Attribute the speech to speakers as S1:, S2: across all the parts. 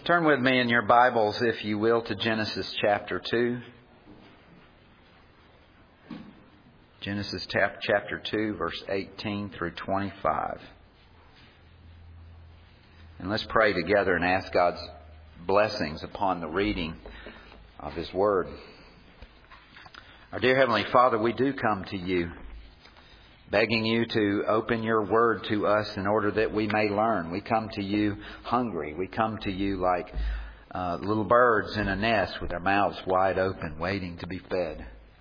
S1: Turn with me in your Bibles, if you will, to Genesis chapter 2. Genesis chapter 2, verse 18 through 25. And let's pray together and ask God's blessings upon the reading of His Word. Our dear Heavenly Father, we do come to You, begging You to open Your Word to us in order that we may learn. We come to You hungry. We come to You like little birds in a nest with their mouths wide open, waiting to be fed.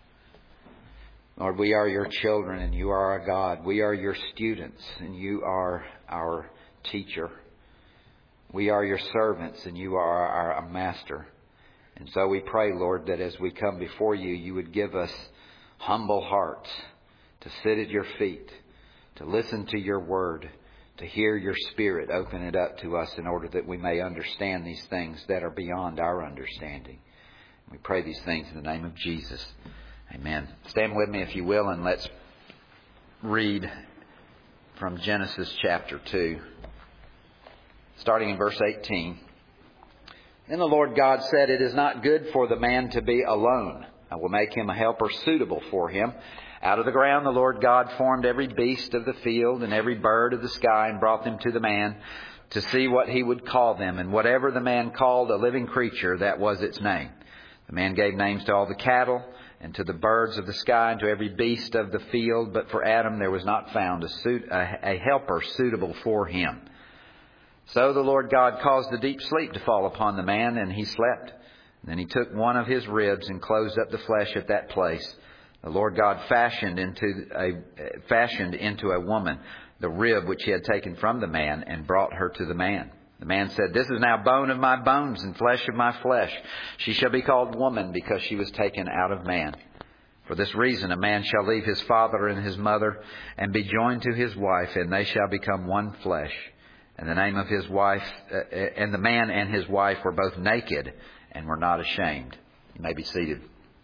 S1: Lord, we are Your children and You are our God. We are Your students and You are our teacher. We are Your servants and You are our master. And so we pray, Lord, that as we come before You, You would give us humble hearts to sit at Your feet, to listen to Your Word, to hear Your Spirit open it up to us in order that we may understand these things that are beyond our understanding. We pray these things in the name of Jesus. Amen. Stand with me if you will, and let's read from Genesis chapter 2, starting in verse 18. Then the Lord God said, "It is not good for the man to be alone. I will make him a helper suitable for him." Out of the ground the Lord God formed every beast of the field and every bird of the sky and brought them to the man to see what he would call them. And whatever the man called a living creature, that was its name. The man gave names to all the cattle and to the birds of the sky and to every beast of the field. But for Adam there was not found a helper suitable for him. So the Lord God caused a deep sleep to fall upon the man, and he slept. And then He took one of his ribs and closed up the flesh at that place. The Lord God fashioned into a woman the rib which He had taken from the man and brought her to the man. The man said, "This is now bone of my bones and flesh of my flesh. She shall be called woman because she was taken out of man. For this reason a man shall leave his father and his mother and be joined to his wife, and they shall become one flesh. And the name of his wife, and the man and his wife were both naked and were not ashamed." You may be seated.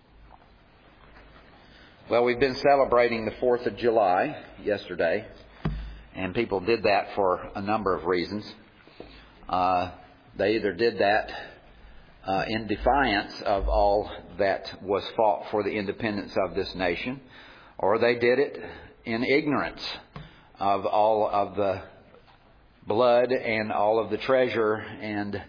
S1: Well, we've been celebrating the 4th of July yesterday, and people did that for a number of reasons. They either did that in defiance of all that was fought for the independence of this nation, or they did it in ignorance of all of the blood and all of the treasure and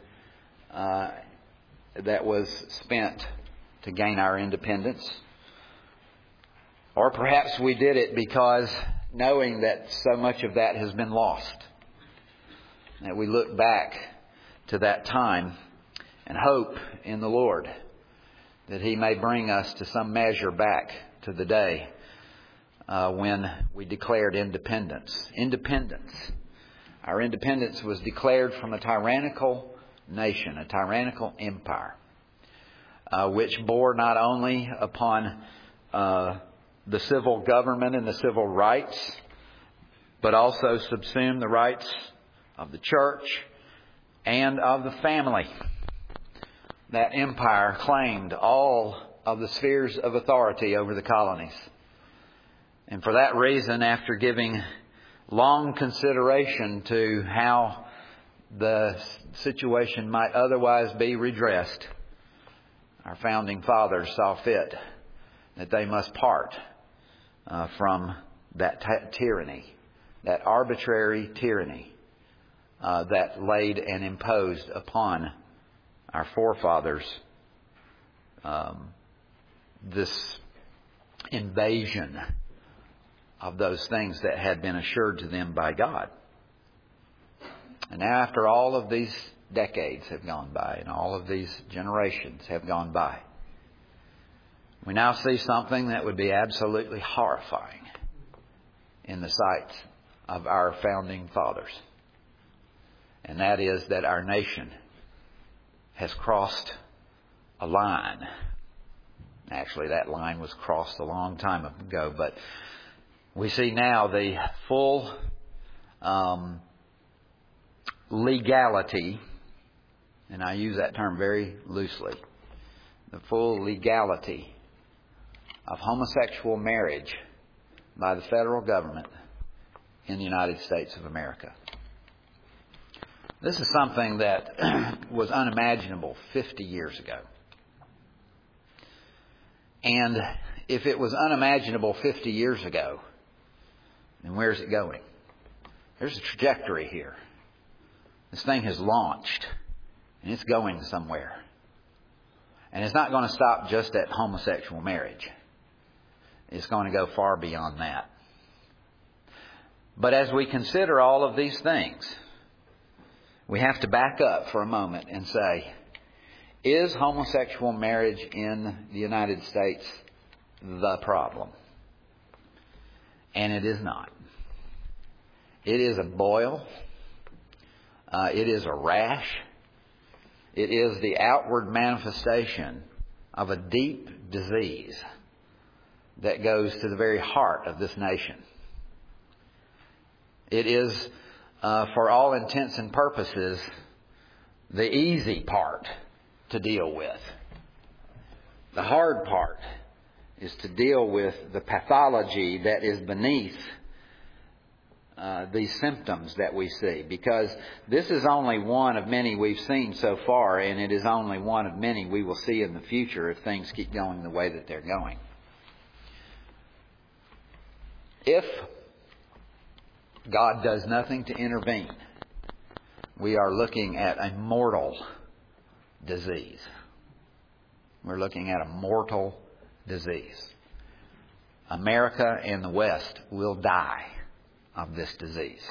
S1: that was spent to gain our independence. Or perhaps we did it because knowing that so much of that has been lost, that we look back to that time and hope in the Lord that He may bring us to some measure back to the day when we declared independence. Independence. Our independence was declared from a tyrannical nation, a tyrannical empire, which bore not only upon the civil government and the civil rights, but also subsumed the rights of the church and of the family. That empire claimed all of the spheres of authority over the colonies. And for that reason, after giving long consideration to how the situation might otherwise be redressed, our founding fathers saw fit that they must part from that tyranny, that arbitrary tyranny that laid and imposed upon our forefathers this invasion of those things that had been assured to them by God. And now, after all of these decades have gone by and all of these generations have gone by, we now see something that would be absolutely horrifying in the sight of our founding fathers. And that is that our nation has crossed a line. Actually, that line was crossed a long time ago, but we see now the full legality, and I use that term very loosely, the full legality of homosexual marriage by the federal government in the United States of America. This is something that was unimaginable 50 years ago. And if it was unimaginable 50 years ago, then where's it going? There's a trajectory here. This thing has launched, and it's going somewhere. And it's not going to stop just at homosexual marriage. It's going to go far beyond that. But as we consider all of these things, we have to back up for a moment and say, is homosexual marriage in the United States the problem? And it is not. It is a boil. It is a rash. It is the outward manifestation of a deep disease that goes to the very heart of this nation. It is, for all intents and purposes, the easy part to deal with. The hard part is to deal with the pathology that is beneath these symptoms that we see. Because this is only one of many we've seen so far, and it is only one of many we will see in the future if things keep going the way that they're going. If God does nothing to intervene, we are looking at a mortal disease. We're looking at a mortal disease. America and the West will die of this disease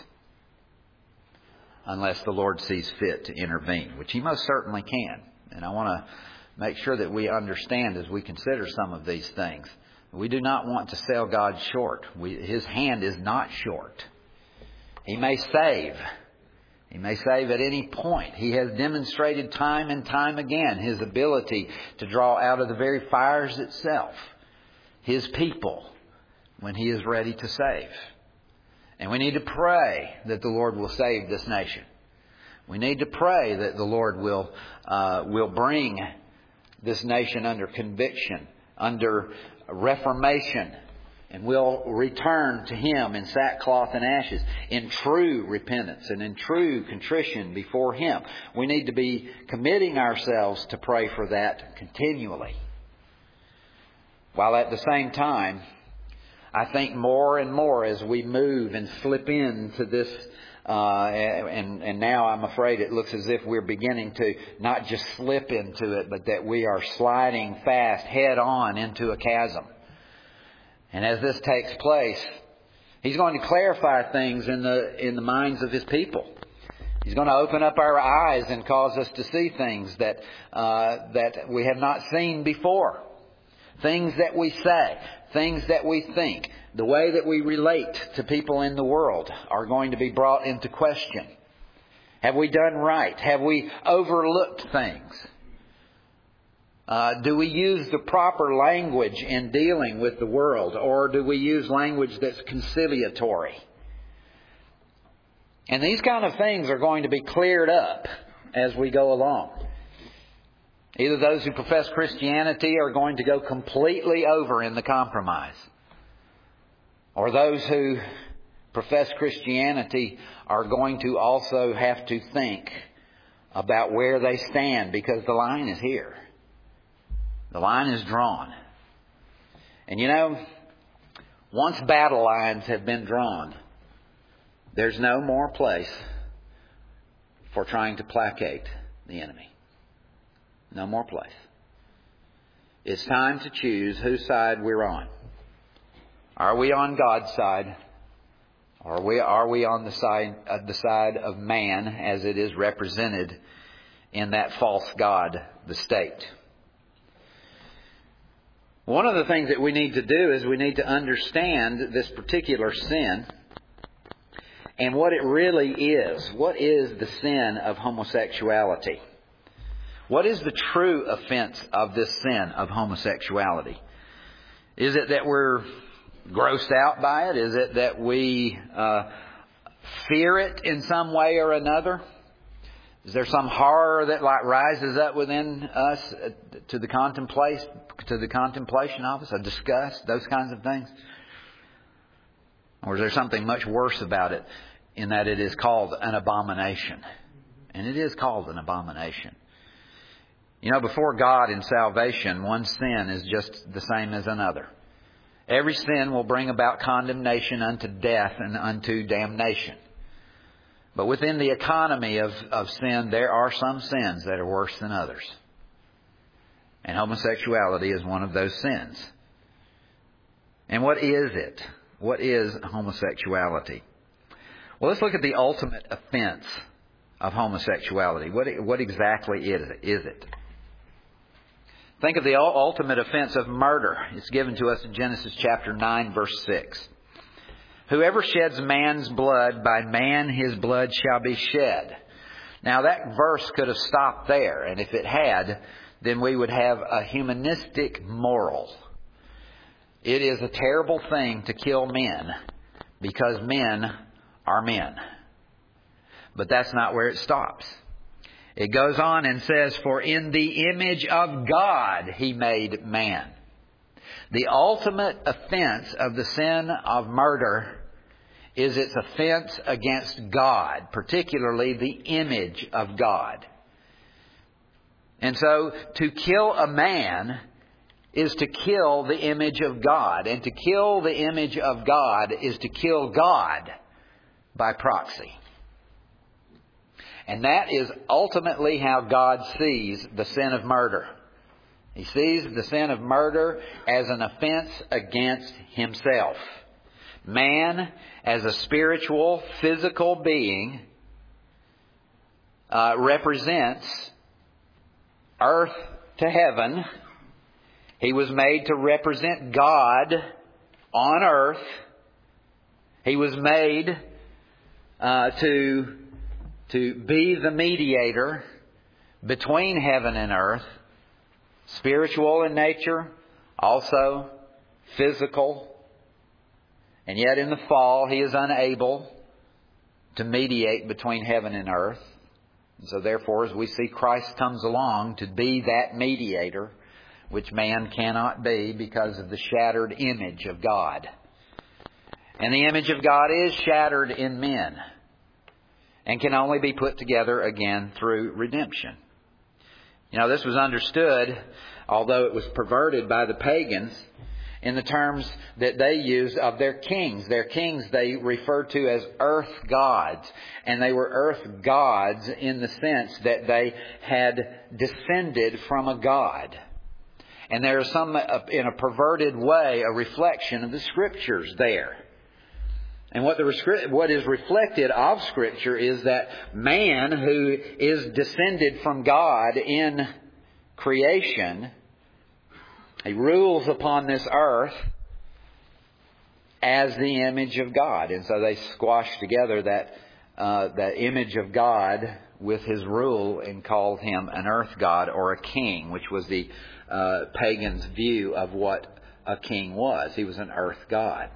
S1: unless the Lord sees fit to intervene, which He most certainly can. And I want to make sure that we understand as we consider some of these things. We do not want to sell God short. His hand is not short. He may save. He may save at any point. He has demonstrated time and time again His ability to draw out of the very fires itself His people when He is ready to save. And we need to pray that the Lord will save this nation. We need to pray that the Lord will bring this nation under conviction, under reformation, and will return to Him in sackcloth and ashes, in true repentance and in true contrition before Him. We need to be committing ourselves to pray for that continually. While at the same time, I think more and more as we move and slip into this, and now I'm afraid it looks as if we're beginning to not just slip into it, but that we are sliding fast head on into a chasm. And as this takes place, He's going to clarify things in the minds of His people. He's going to open up our eyes and cause us to see things that we have not seen before. Things that we say, things that we think, the way that we relate to people in the world are going to be brought into question. Have we done right? Have we overlooked things? Do we use the proper language in dealing with the world, or do we use language that's conciliatory? And these kind of things are going to be cleared up as we go along. Either those who profess Christianity are going to go completely over in the compromise, or those who profess Christianity are going to also have to think about where they stand, because the line is here. The line is drawn. And you know, once battle lines have been drawn, there's no more place for trying to placate the enemy. No more place. It's time to choose whose side we're on. Are we on God's side? Or are we on the side of man as it is represented in that false god, the state? One of the things that we need to do is we need to understand this particular sin and what it really is. What is the sin of homosexuality? What is the true offense of this sin of homosexuality? Is it that we're grossed out by it? Is it that we fear it in some way or another? Is there some horror that rises up within us to the contemplation of us, a disgust, those kinds of things? Or is there something much worse about it in that it is called an abomination? And it is called an abomination. You know, before God in salvation, one sin is just the same as another. Every sin will bring about condemnation unto death and unto damnation. But within the economy of sin, there are some sins that are worse than others. And homosexuality is one of those sins. And what is it? What is homosexuality? Well, let's look at the ultimate offense of homosexuality. What exactly is it? Think of the ultimate offense of murder. It's given to us in Genesis chapter 9, verse 6. Whoever sheds man's blood, by man his blood shall be shed. Now that verse could have stopped there, and if it had, then we would have a humanistic moral. It is a terrible thing to kill men because men are men. But that's not where it stops. It goes on and says, for in the image of God he made man. The ultimate offense of the sin of murder is its offense against God, particularly the image of God. And so to kill a man is to kill the image of God. And to kill the image of God is to kill God by proxy. And that is ultimately how God sees the sin of murder. He sees the sin of murder as an offense against Himself. Man, as a spiritual, physical being, represents earth to heaven. He was made to represent God on earth. He was made to be the mediator between heaven and earth, spiritual in nature, also physical. And yet in the fall, He is unable to mediate between heaven and earth. And so therefore, as we see, Christ comes along to be that mediator, which man cannot be because of the shattered image of God. And the image of God is shattered in men and can only be put together again through redemption. You know, this was understood, although it was perverted by the pagans, in the terms that they used of their kings. Their kings they referred to as earth gods. And they were earth gods in the sense that they had descended from a god. And there is some, in a perverted way, a reflection of the Scriptures there. And what is reflected of Scripture is that man, who is descended from God in creation, he rules upon this earth as the image of God. And so they squashed together that image of God with His rule and called Him an earth god or a king, which was the pagan's view of what a king was. He was an earth god.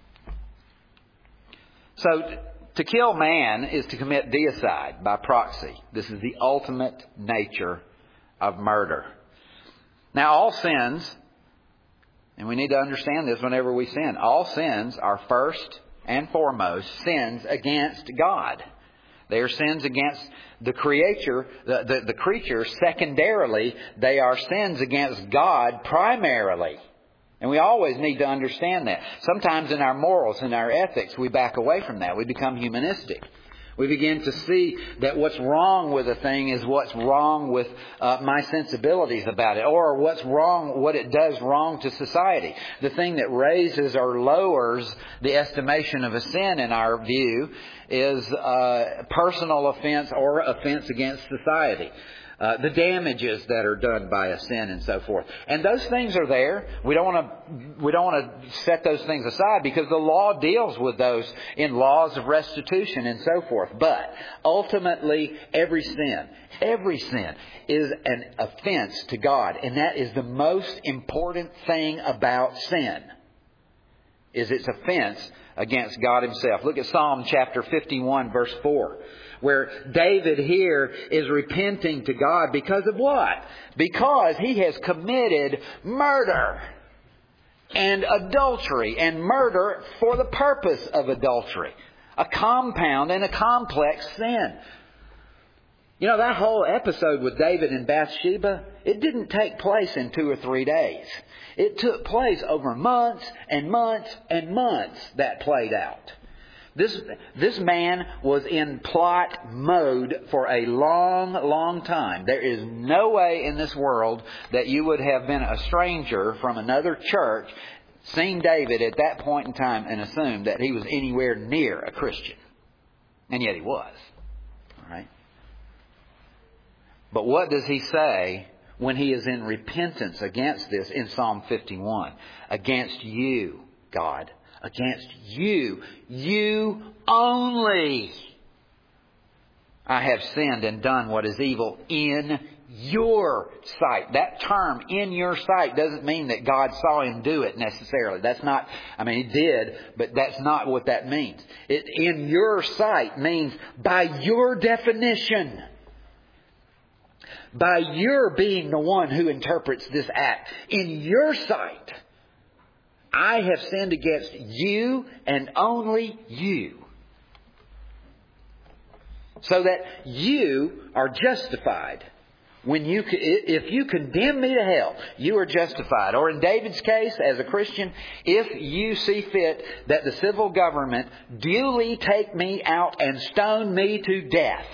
S1: So to kill man is to commit deicide by proxy. This is the ultimate nature of murder. Now all sins, and we need to understand this whenever we sin, all sins are first and foremost sins against God. They are sins against the creature, the creature. Secondarily, they are sins against God primarily. And we always need to understand that. Sometimes in our morals and our ethics, we back away from that. We become humanistic. We begin to see that what's wrong with a thing is what's wrong with my sensibilities about it, or what's wrong, what it does wrong to society. The thing that raises or lowers the estimation of a sin in our view is personal offense or offense against society. The damages that are done by a sin and so forth. And those things are there. We don't want to set those things aside because the law deals with those in laws of restitution and so forth. But ultimately, every sin is an offense to God. And that is the most important thing about sin, is its offense against God Himself. Look at Psalm chapter 51, verse 4. Where David here is repenting to God because of what? Because he has committed murder and adultery, and murder for the purpose of adultery. A compound and a complex sin. You know, that whole episode with David and Bathsheba, it didn't take place in 2 or 3 days. It took place over months and months and months that played out. This man was in plot mode for a long, long time. There is no way in this world that you would have been a stranger from another church, seen David at that point in time and assumed that he was anywhere near a Christian. And yet he was. All right? But what does he say when he is in repentance against this in Psalm 51? Against you, God. Against you. You only. I have sinned and done what is evil in your sight. That term, in your sight, doesn't mean that God saw him do it necessarily. That's not, he did, but that's not what that means. In your sight means by your definition. By your being the one who interprets this act. In your sight, I have sinned against you and only you. So that you are justified. If you condemn me to hell, you are justified. Or in David's case, as a Christian, if you see fit that the civil government duly take me out and stone me to death,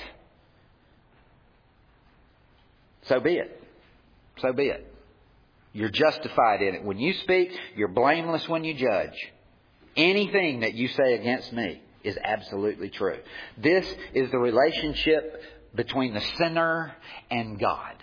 S1: so be it. So be it. You're justified in it. When you speak, you're blameless when you judge. Anything that you say against me is absolutely true. This is the relationship between the sinner and God.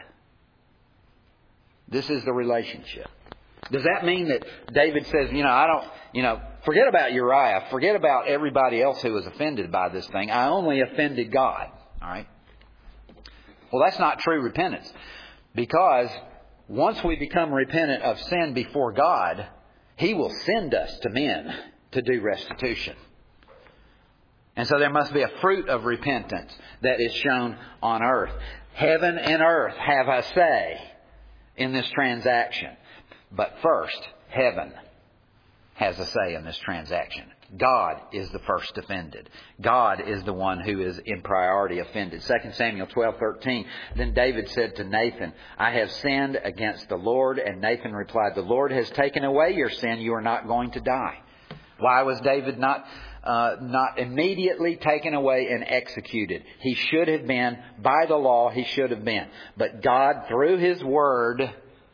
S1: This is the relationship. Does that mean that David says, forget about Uriah, forget about everybody else who was offended by this thing. I only offended God. All right? Well, that's not true repentance. Because once we become repentant of sin before God, He will send us to men to do restitution. And so there must be a fruit of repentance that is shown on earth. Heaven and earth have a say in this transaction. But first, heaven has a say in this transaction. God is the first offended. God is the one who is in priority offended. 2 Samuel 12:13. Then David said to Nathan, I have sinned against the Lord. And Nathan replied, the Lord has taken away your sin. You are not going to die. Why was David not immediately taken away and executed? He should have been. By the law, he should have been. But God, through His Word,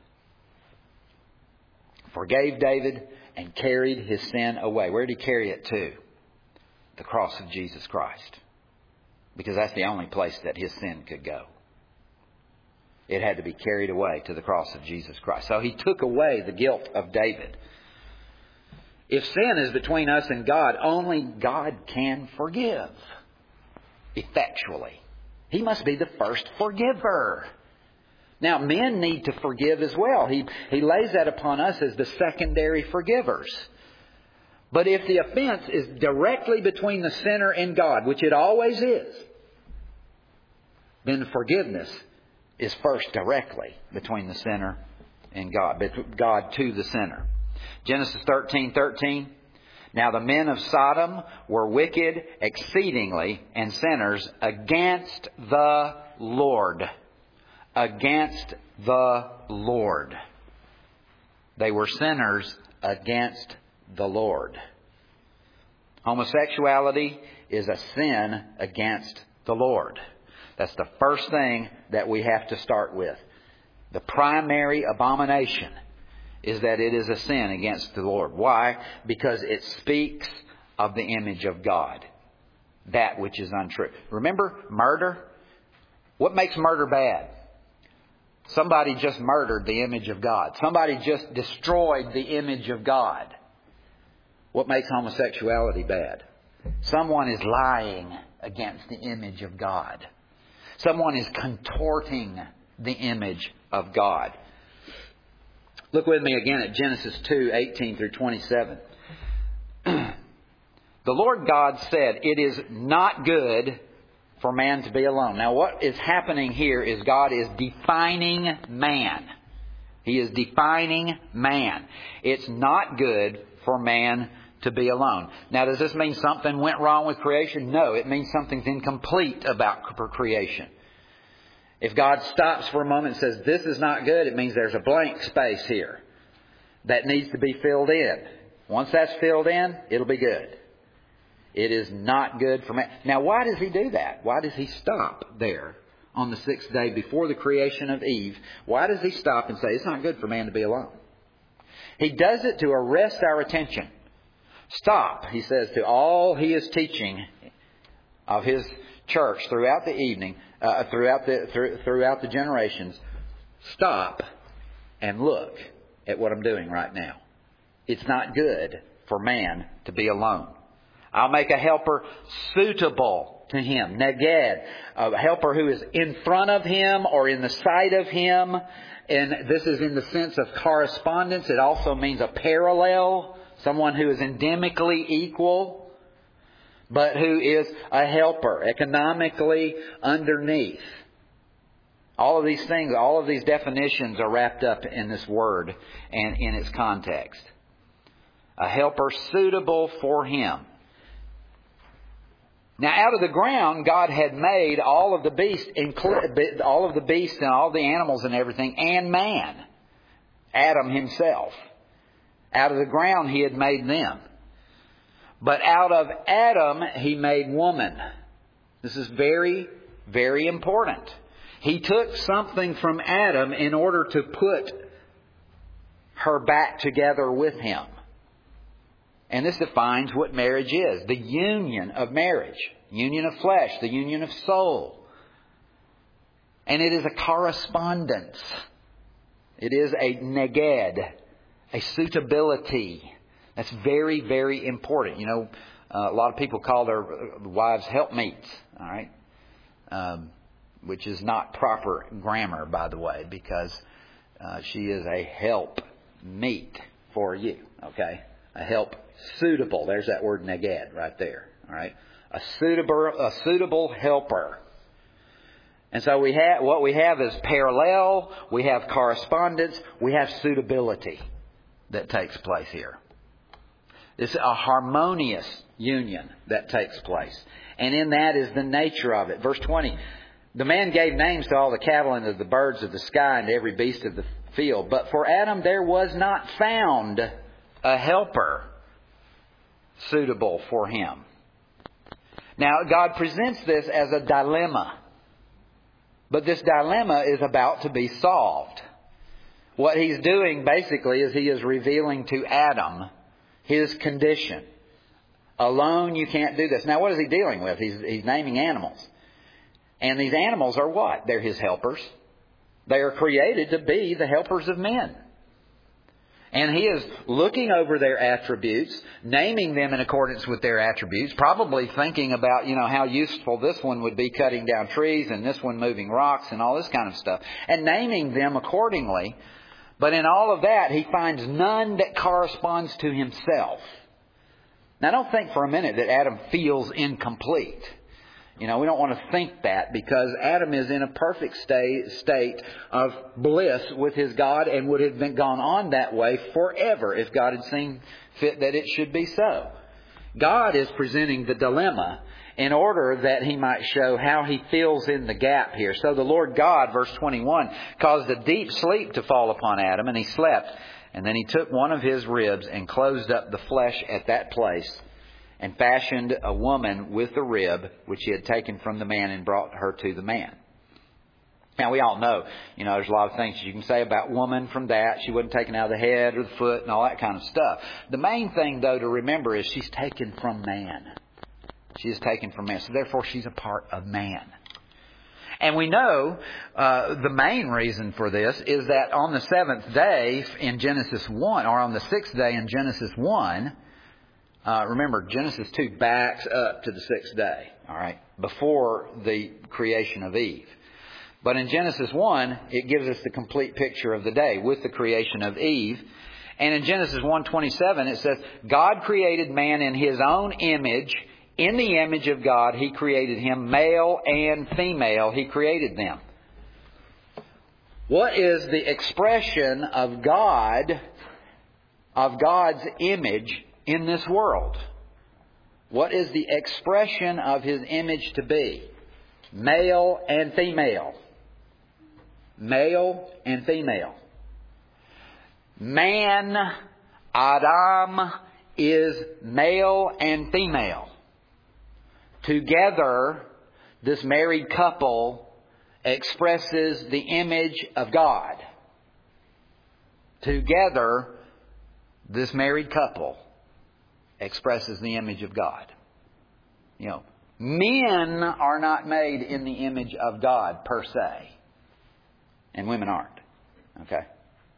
S1: forgave David and carried his sin away. Where did He carry it to? The cross of Jesus Christ. Because that's the only place that his sin could go. It had to be carried away to the cross of Jesus Christ. So He took away the guilt of David. If sin is between us and God, only God can forgive effectually. He must be the first forgiver. Now, men need to forgive as well. He lays that upon us as the secondary forgivers. But if the offense is directly between the sinner and God, which it always is, then forgiveness is first directly between the sinner and God, God to the sinner. Genesis 13:13. Now the men of Sodom were wicked exceedingly and sinners against the Lord. Against the Lord. They were sinners against the Lord. Homosexuality is a sin against the Lord. That's the first thing that we have to start with. The primary abomination is that it is a sin against the Lord. Why? Because it speaks of the image of God. That which is untrue. Remember murder? What makes murder bad? Somebody just murdered the image of God. Somebody just destroyed the image of God. What makes homosexuality bad? Someone is lying against the image of God. Someone is contorting the image of God. Look with me again at Genesis 2:18 through 27. The Lord God said, it is not good for man to be alone. Now what is happening here is God is defining man. He is defining man. It's not good for man to be alone. Now does this mean something went wrong with creation? No, it means something's incomplete about creation. If God stops for a moment and says, this is not good, it means there's a blank space here that needs to be filled in. Once that's filled in, it'll be good. It is not good for man. Now, why does He do that? Why does He stop there on the sixth day before the creation of Eve? Why does He stop and say, it's not good for man to be alone? He does it to arrest our attention. Stop, He says, to all He is teaching of His church throughout the evening, throughout the generations. Stop and look at what I'm doing right now. It's not good for man to be alone. I'll make a helper suitable to him. Neged, a helper who is in front of him or in the sight of him. And this is in the sense of correspondence. It also means a parallel. Someone who is endemically equal, but who is a helper, economically underneath. All of these things, all of these definitions are wrapped up in this word and in its context. A helper suitable for him. Now, out of the ground, God had made all of the beasts and all the animals and everything, and man, Adam himself. Out of the ground, He had made them. But out of Adam, He made woman. This is very, very important. He took something from Adam in order to put her back together with him. And this defines what marriage is. The union of marriage. Union of flesh. The union of soul. And it is a correspondence. It is a neged. A suitability. That's very, very important. You know, a lot of people call their wives helpmeets. All right? Which is not proper grammar, by the way, because she is a help meet for you. Okay? A help suitable. There's that word neged right there. All right? A suitable helper. And so what we have is parallel, we have correspondence, we have suitability that takes place here. It's a harmonious union that takes place. And in that is the nature of it. Verse 20. The man gave names to all the cattle and to the birds of the sky and to every beast of the field. But for Adam there was not found a helper suitable for him. Now, God presents this as a dilemma. But this dilemma is about to be solved. What He's doing basically is He is revealing to Adam his condition. Alone you can't do this. Now, what is He dealing with? He's naming animals. And these animals are what? They're His helpers. They are created to be the helpers of men. And He is looking over their attributes, naming them in accordance with their attributes, probably thinking about, how useful this one would be cutting down trees and this one moving rocks and all this kind of stuff, and naming them accordingly. But in all of that, He finds none that corresponds to Himself. Now, don't think for a minute that Adam feels incomplete. We don't want to think that, because Adam is in a perfect state of bliss with his God and would have been gone on that way forever if God had seen fit that it should be so. God is presenting the dilemma in order that He might show how He fills in the gap here. So the Lord God, verse 21, caused a deep sleep to fall upon Adam, and he slept. And then He took one of his ribs and closed up the flesh at that place, and fashioned a woman with the rib which He had taken from the man and brought her to the man. Now, we all know, there's a lot of things you can say about woman from that. She wasn't taken out of the head or the foot and all that kind of stuff. The main thing, though, to remember is she's taken from man. She is taken from man. So therefore, she's a part of man. And we know the main reason for this is that on the seventh day in Genesis 1, or on the sixth day in Genesis 1, remember, Genesis 2 backs up to the sixth day, all right, before the creation of Eve. But in Genesis 1, it gives us the complete picture of the day with the creation of Eve. And in Genesis 1:27, it says, God created man in His own image. In the image of God, He created him, male and female. He created them. What is the expression of God, of God's image in this world? What is the expression of His image to be? Male and female. male and female. Man, Adam, is male and female. Together, this married couple expresses the image of God. Together, this married couple expresses the image of God. You know, men are not made in the image of God per se. And women aren't. Okay?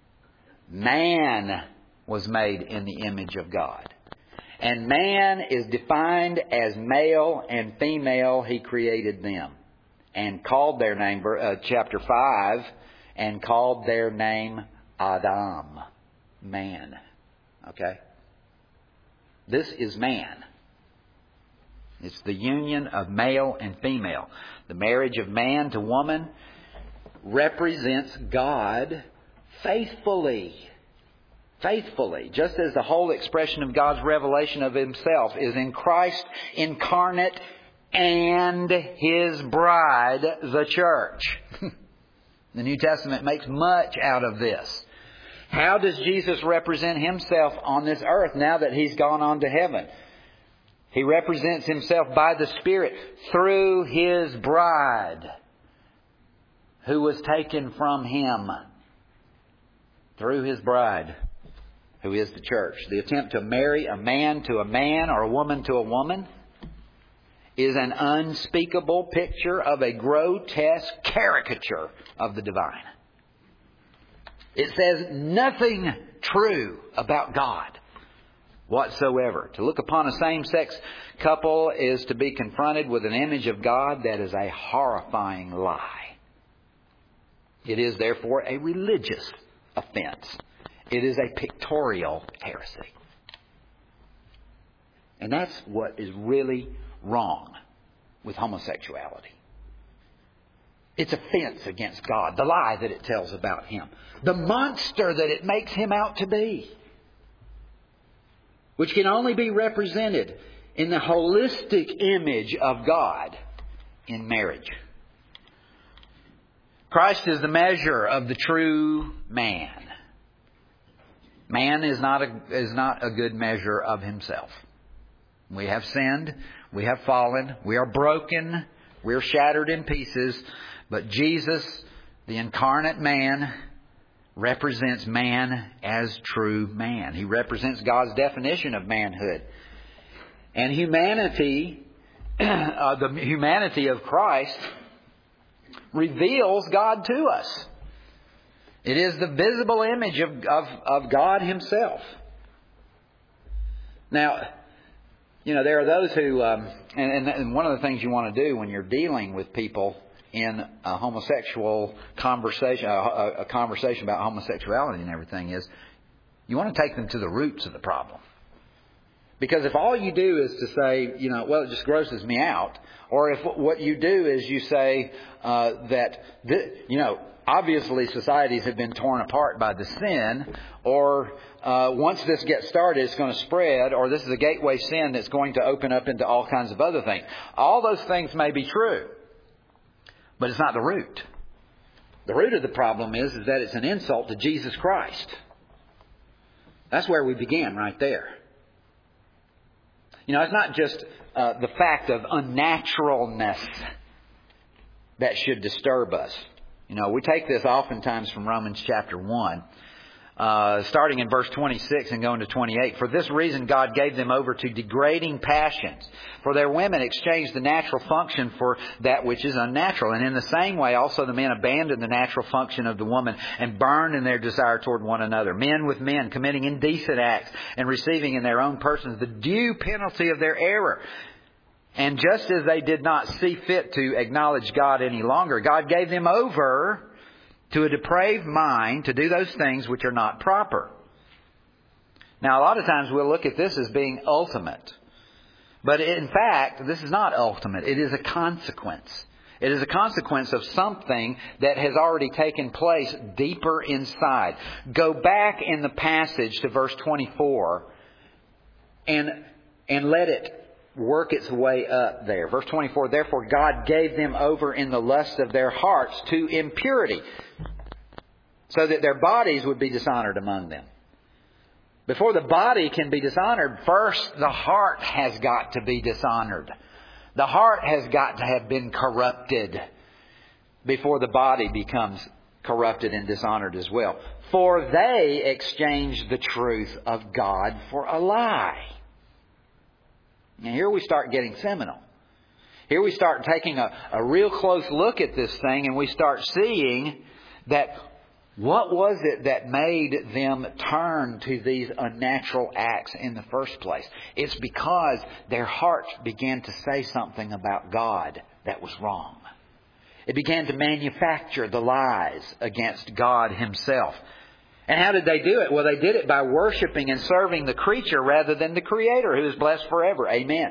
S1: Man was made in the image of God. And man is defined as male and female. He created them. And called their name, chapter 5, and called their name Adam. Man. Okay? This is man. It's the union of male and female. The marriage of man to woman represents God faithfully. Faithfully. Just as the whole expression of God's revelation of Himself is in Christ incarnate and His bride, the church. The New Testament makes much out of this. How does Jesus represent Himself on this earth now that He's gone on to heaven? He represents Himself by the Spirit through His bride, who was taken from Him. Through His bride, who is the church. The attempt to marry a man to a man or a woman to a woman is an unspeakable picture of a grotesque caricature of the divine. It says nothing true about God whatsoever. To look upon a same-sex couple is to be confronted with an image of God that is a horrifying lie. It is therefore a religious offense. It is a pictorial heresy. And that's what is really wrong with homosexuality. It's offense against God. The lie that it tells about Him. The monster that it makes Him out to be. Which can only be represented in the holistic image of God in marriage. Christ is the measure of the true man. Man is not a good measure of himself. We have sinned. We have fallen. We are broken. We are shattered in pieces. But Jesus, the incarnate man, represents man as true man. He represents God's definition of manhood. And humanity, the humanity of Christ, reveals God to us. It is the visible image of God Himself. Now, you know, there are those who, and one of the things you want to do when you're dealing with people in a homosexual conversation, a conversation about homosexuality and everything, is you want to take them to the roots of the problem. Because if all you do is to say, you know, well, it just grosses me out, or if what you do is you say that, you know, obviously societies have been torn apart by the sin, or once this gets started, it's going to spread, or this is a gateway sin that's going to open up into all kinds of other things. All those things may be true, but it's not the root. The root of the problem is that it's an insult to Jesus Christ. That's where we began, right there. You know, it's not just the fact of unnaturalness that should disturb us. You know, we take this oftentimes from Romans chapter 1, starting in verse 26 and going to 28. For this reason God gave them over to degrading passions. For their women exchanged the natural function for that which is unnatural. And in the same way also the men abandoned the natural function of the woman and burned in their desire toward one another. Men with men committing indecent acts and receiving in their own persons the due penalty of their error. And just as they did not see fit to acknowledge God any longer, God gave them over to a depraved mind to do those things which are not proper. Now, a lot of times we'll look at this as being ultimate. But in fact, this is not ultimate. It is a consequence. It is a consequence of something that has already taken place deeper inside. Go back in the passage to verse 24 and let it work its way up there. Verse 24, therefore God gave them over in the lust of their hearts to impurity. so that their bodies would be dishonored among them. Before the body can be dishonored, first the heart has got to be dishonored. The heart has got to have been corrupted before the body becomes corrupted and dishonored as well. For they exchanged the truth of God for a lie. Now here we start getting seminal. Here we start taking a real close look at this thing, and we start seeing that what was it that made them turn to these unnatural acts in the first place? It's because their hearts began to say something about God that was wrong. It began to manufacture the lies against God Himself. And how did they do it? Well, they did it by worshiping and serving the creature rather than the Creator, who is blessed forever. Amen.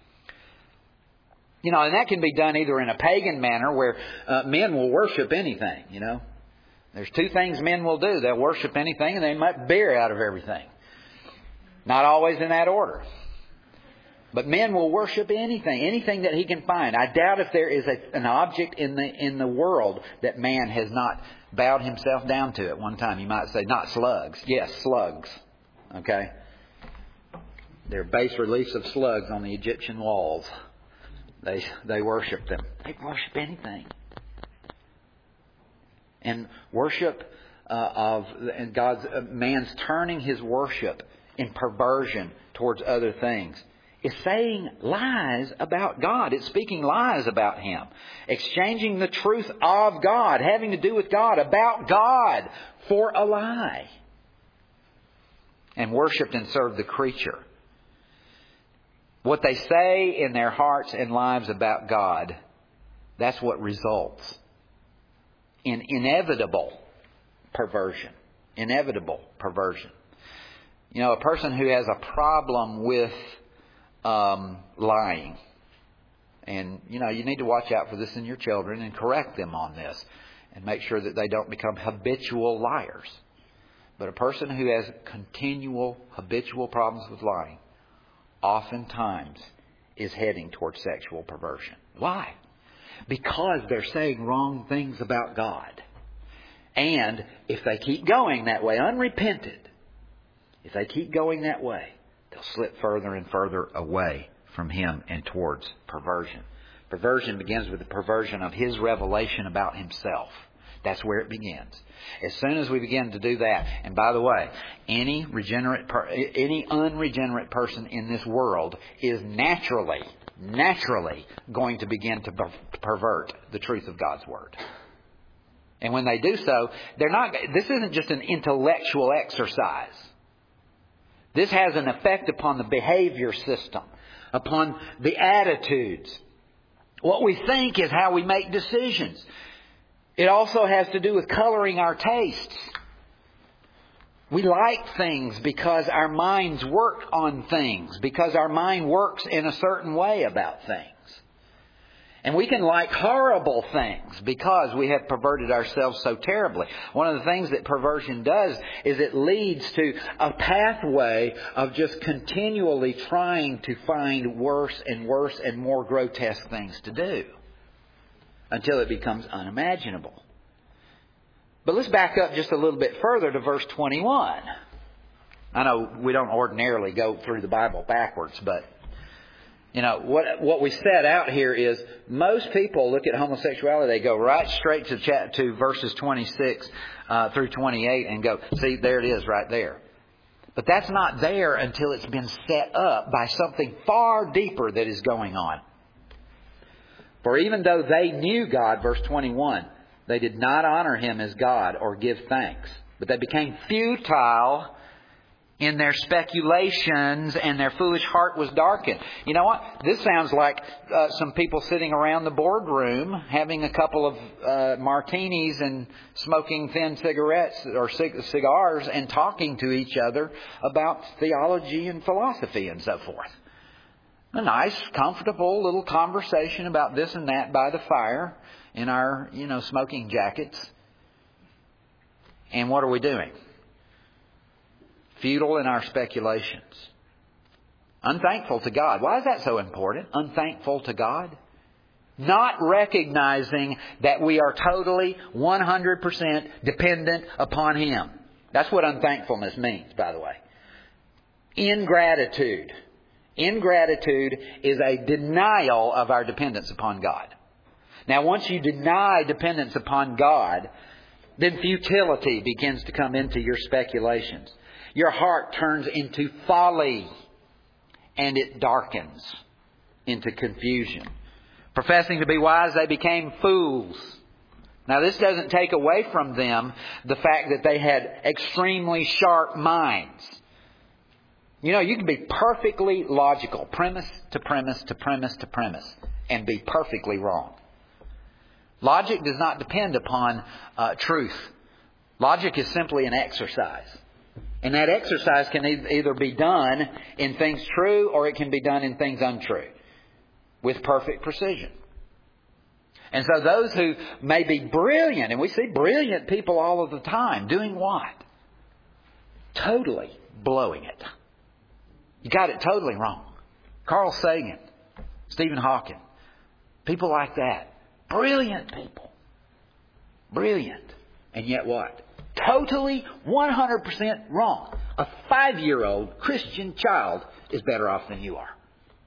S1: You know, and that can be done either in a pagan manner where men will worship anything, you know. There's two things men will do. They'll worship anything and they make beer out of everything. Not always in that order. But men will worship anything that he can find. I doubt if there is an object in the world that man has not bowed himself down to at one time. You might say, not slugs. Yes, slugs. Okay? There are bas reliefs of slugs on the Egyptian walls. They worship them. They worship anything. And worship and man's turning his worship in perversion towards other things is saying lies about God. It's speaking lies about Him. Exchanging the truth of God, having to do with God, about God, for a lie. And worshipped and served the creature. What they say in their hearts and lives about God, that's what results in inevitable perversion. Inevitable perversion. You know, a person who has a problem with lying. And, you know, you need to watch out for this in your children and correct them on this. And make sure that they don't become habitual liars. But a person who has continual, habitual problems with lying oftentimes is heading towards sexual perversion. Why? Because they're saying wrong things about God. And if they keep going that way, unrepented, if they keep going that way, they'll slip further and further away from Him and towards perversion. Perversion begins with the perversion of His revelation about Himself. That's where it begins. As soon as we begin to do that, and by the way, any unregenerate person in this world is naturally going to begin to pervert the truth of God's Word. And when they do so, this isn't just an intellectual exercise. This has an effect upon the behavior system, upon the attitudes. What we think is how we make decisions. It also has to do with coloring our tastes. We like things because our minds work on things, because our mind works in a certain way about things. And we can like horrible things because we have perverted ourselves so terribly. One of the things that perversion does is it leads to a pathway of just continually trying to find worse and worse and more grotesque things to do until it becomes unimaginable. But let's back up just a little bit further to verse 21. I know we don't ordinarily go through the Bible backwards, but you know, what we set out here is most people look at homosexuality, they go right straight to verses 26 through 28 and go, see, there it is right there. But that's not there until it's been set up by something far deeper that is going on. For even though they knew God, verse 21, they did not honor Him as God or give thanks. But they became futile in their speculations, and their foolish heart was darkened. You know what? This sounds like some people sitting around the boardroom having a couple of martinis and smoking thin cigarettes or cigars and talking to each other about theology and philosophy and so forth. A nice, comfortable little conversation about this and that by the fire in our, smoking jackets. And what are we doing? Futile in our speculations. Unthankful to God. Why is that so important? Unthankful to God? Not recognizing that we are totally 100% dependent upon Him. That's what unthankfulness means, by the way. Ingratitude. Ingratitude is a denial of our dependence upon God. Now, once you deny dependence upon God, then futility begins to come into your speculations. Your heart turns into folly, and it darkens into confusion. Professing to be wise, they became fools. Now, this doesn't take away from them the fact that they had extremely sharp minds. You know, you can be perfectly logical, premise to premise to premise to premise, and be perfectly wrong. Logic does not depend upon truth. Logic is simply an exercise. And that exercise can either be done in things true or it can be done in things untrue with perfect precision. And so those who may be brilliant, and we see brilliant people all of the time, doing what? Totally blowing it. You got it totally wrong. Carl Sagan, Stephen Hawking, people like that. Brilliant people. Brilliant. And yet what? Totally 100% wrong. A 5-year-old Christian child is better off than you are.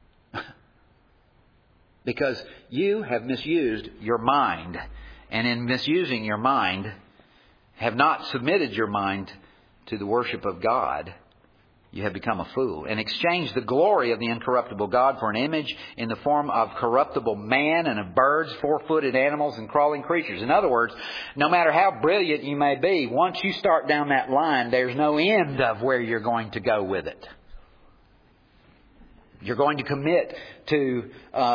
S1: Because you have misused your mind. And in misusing your mind, have not submitted your mind to the worship of God. You have become a fool and exchanged the glory of the incorruptible God for an image in the form of corruptible man and of birds, 4-footed animals and crawling creatures. In other words, no matter how brilliant you may be, once you start down that line, there's no end of where you're going to go with it. You're going to commit to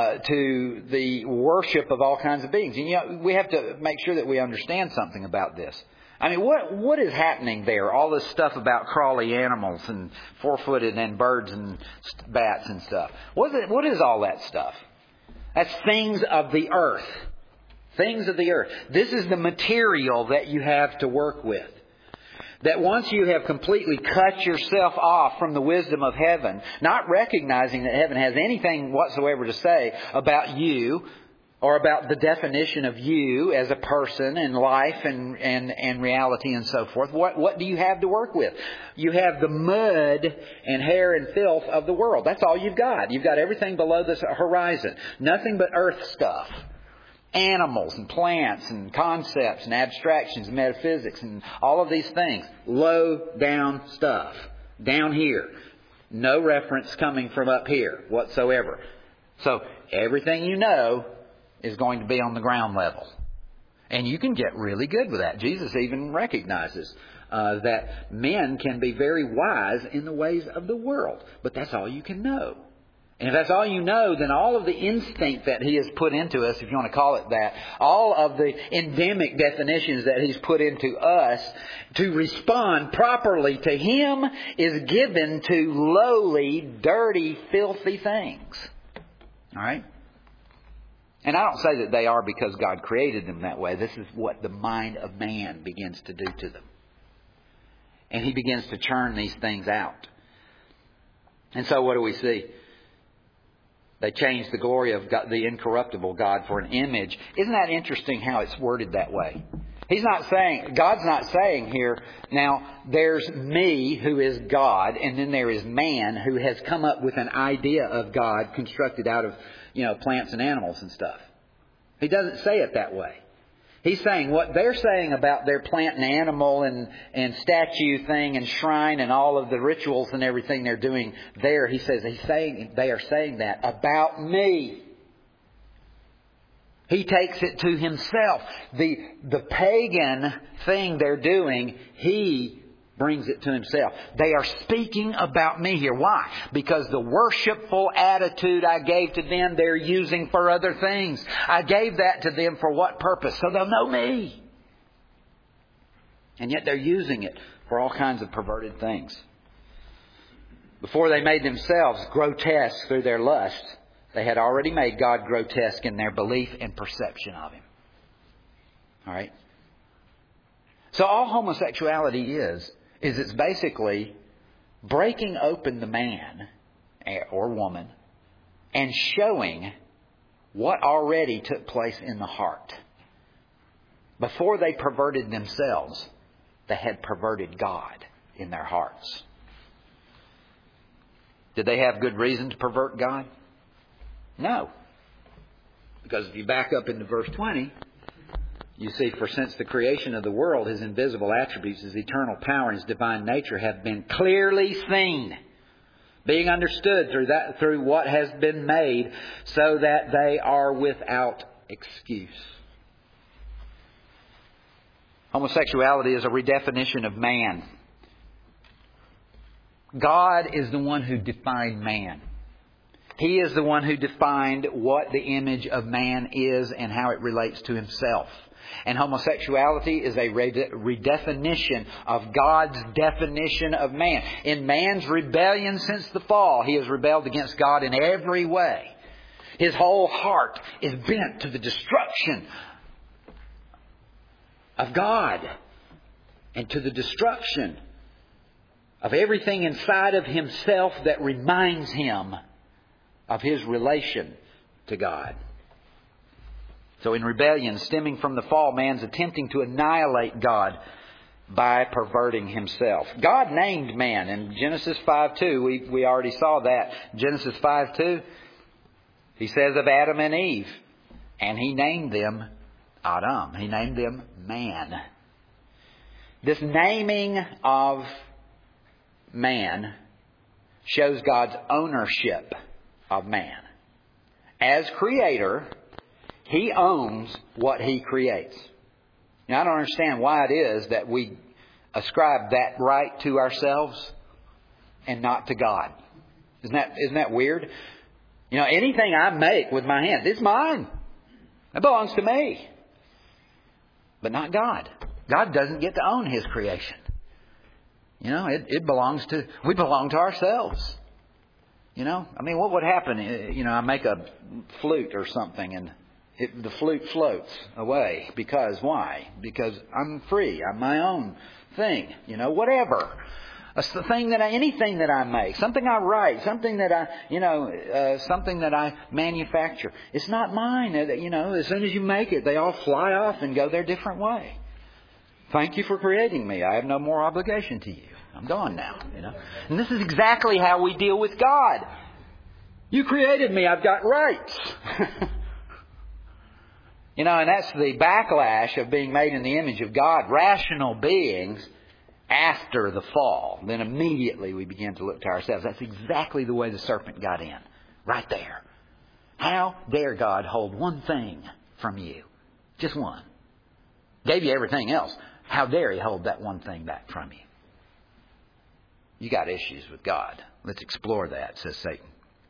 S1: the worship of all kinds of beings. And you know, we have to make sure that we understand something about this. I mean, what is happening there? All this stuff about crawly animals and 4-footed and birds and bats and stuff. What is all that stuff? That's things of the earth. Things of the earth. This is the material that you have to work with. That once you have completely cut yourself off from the wisdom of heaven, not recognizing that heaven has anything whatsoever to say about you, or about the definition of you as a person and life and reality and so forth. What do you have to work with? You have the mud and hair and filth of the world. That's all you've got. You've got everything below this horizon. Nothing but earth stuff. Animals and plants and concepts and abstractions and metaphysics and all of these things. Low down stuff. Down here. No reference coming from up here whatsoever. So everything you know is going to be on the ground level. And you can get really good with that. Jesus even recognizes that men can be very wise in the ways of the world. But that's all you can know. And if that's all you know, then all of the instinct that He has put into us, if you want to call it that, all of the endemic definitions that He's put into us to respond properly to Him is given to lowly, dirty, filthy things. All right? And I don't say that they are because God created them that way. This is what the mind of man begins to do to them. And he begins to churn these things out. And so what do we see? They changed the glory of God, the incorruptible God, for an image. Isn't that interesting how it's worded that way? God's not saying here, now there's me who is God, and then there is man who has come up with an idea of God constructed out of, plants and animals and stuff. He doesn't say it that way. He's saying what they're saying about their plant and animal and statue thing and shrine and all of the rituals and everything they're doing there. He says they are saying that about me. He takes it to himself. The pagan thing they're doing, he brings it to himself. They are speaking about me here. Why? Because the worshipful attitude I gave to them, they're using for other things. I gave that to them for what purpose? So they'll know me. And yet they're using it for all kinds of perverted things. Before they made themselves grotesque through their lust, they had already made God grotesque in their belief and perception of Him. All right? So all homosexuality is it's basically breaking open the man or woman and showing what already took place in the heart. Before they perverted themselves, they had perverted God in their hearts. Did they have good reason to pervert God? No. Because if you back up into verse 20, you see, for since the creation of the world, His invisible attributes, His eternal power and His divine nature have been clearly seen, being understood through what has been made, so that they are without excuse. Homosexuality is a redefinition of man. God is the one who defined man. He is the one who defined what the image of man is and how it relates to Himself. And homosexuality is a redefinition of God's definition of man. In man's rebellion since the fall, he has rebelled against God in every way. His whole heart is bent to the destruction of God and to the destruction of everything inside of himself that reminds him of his relation to God. So in rebellion stemming from the fall, man's attempting to annihilate God by perverting himself. God named man in Genesis 5:2. We already saw that. Genesis 5:2, He says of Adam and Eve, and He named them Adam. He named them man. This naming of man shows God's ownership of man. As Creator, He owns what He creates. Now, I don't understand why it is that we ascribe that right to ourselves and not to God. Isn't that weird? You know, anything I make with my hands, it's mine. It belongs to me. But not God. God doesn't get to own His creation. You know, it belongs to, we belong to ourselves. You know, I mean, what would happen? You know, I make a flute or something and the flute floats away. Because why? Because I'm free. I'm my own thing. You know, whatever. Anything that I make, something I write, something that something that I manufacture. It's not mine. You know, as soon as you make it, they all fly off and go their different way. Thank you for creating me. I have no more obligation to you. I'm gone now. You know, and this is exactly how we deal with God. You created me. I've got rights. You know, and that's the backlash of being made in the image of God, rational beings, after the fall. Then immediately we begin to look to ourselves. That's exactly the way the serpent got in. Right there. How dare God hold one thing from you? Just one. Gave you everything else. How dare He hold that one thing back from you? You got issues with God. Let's explore that, says Satan.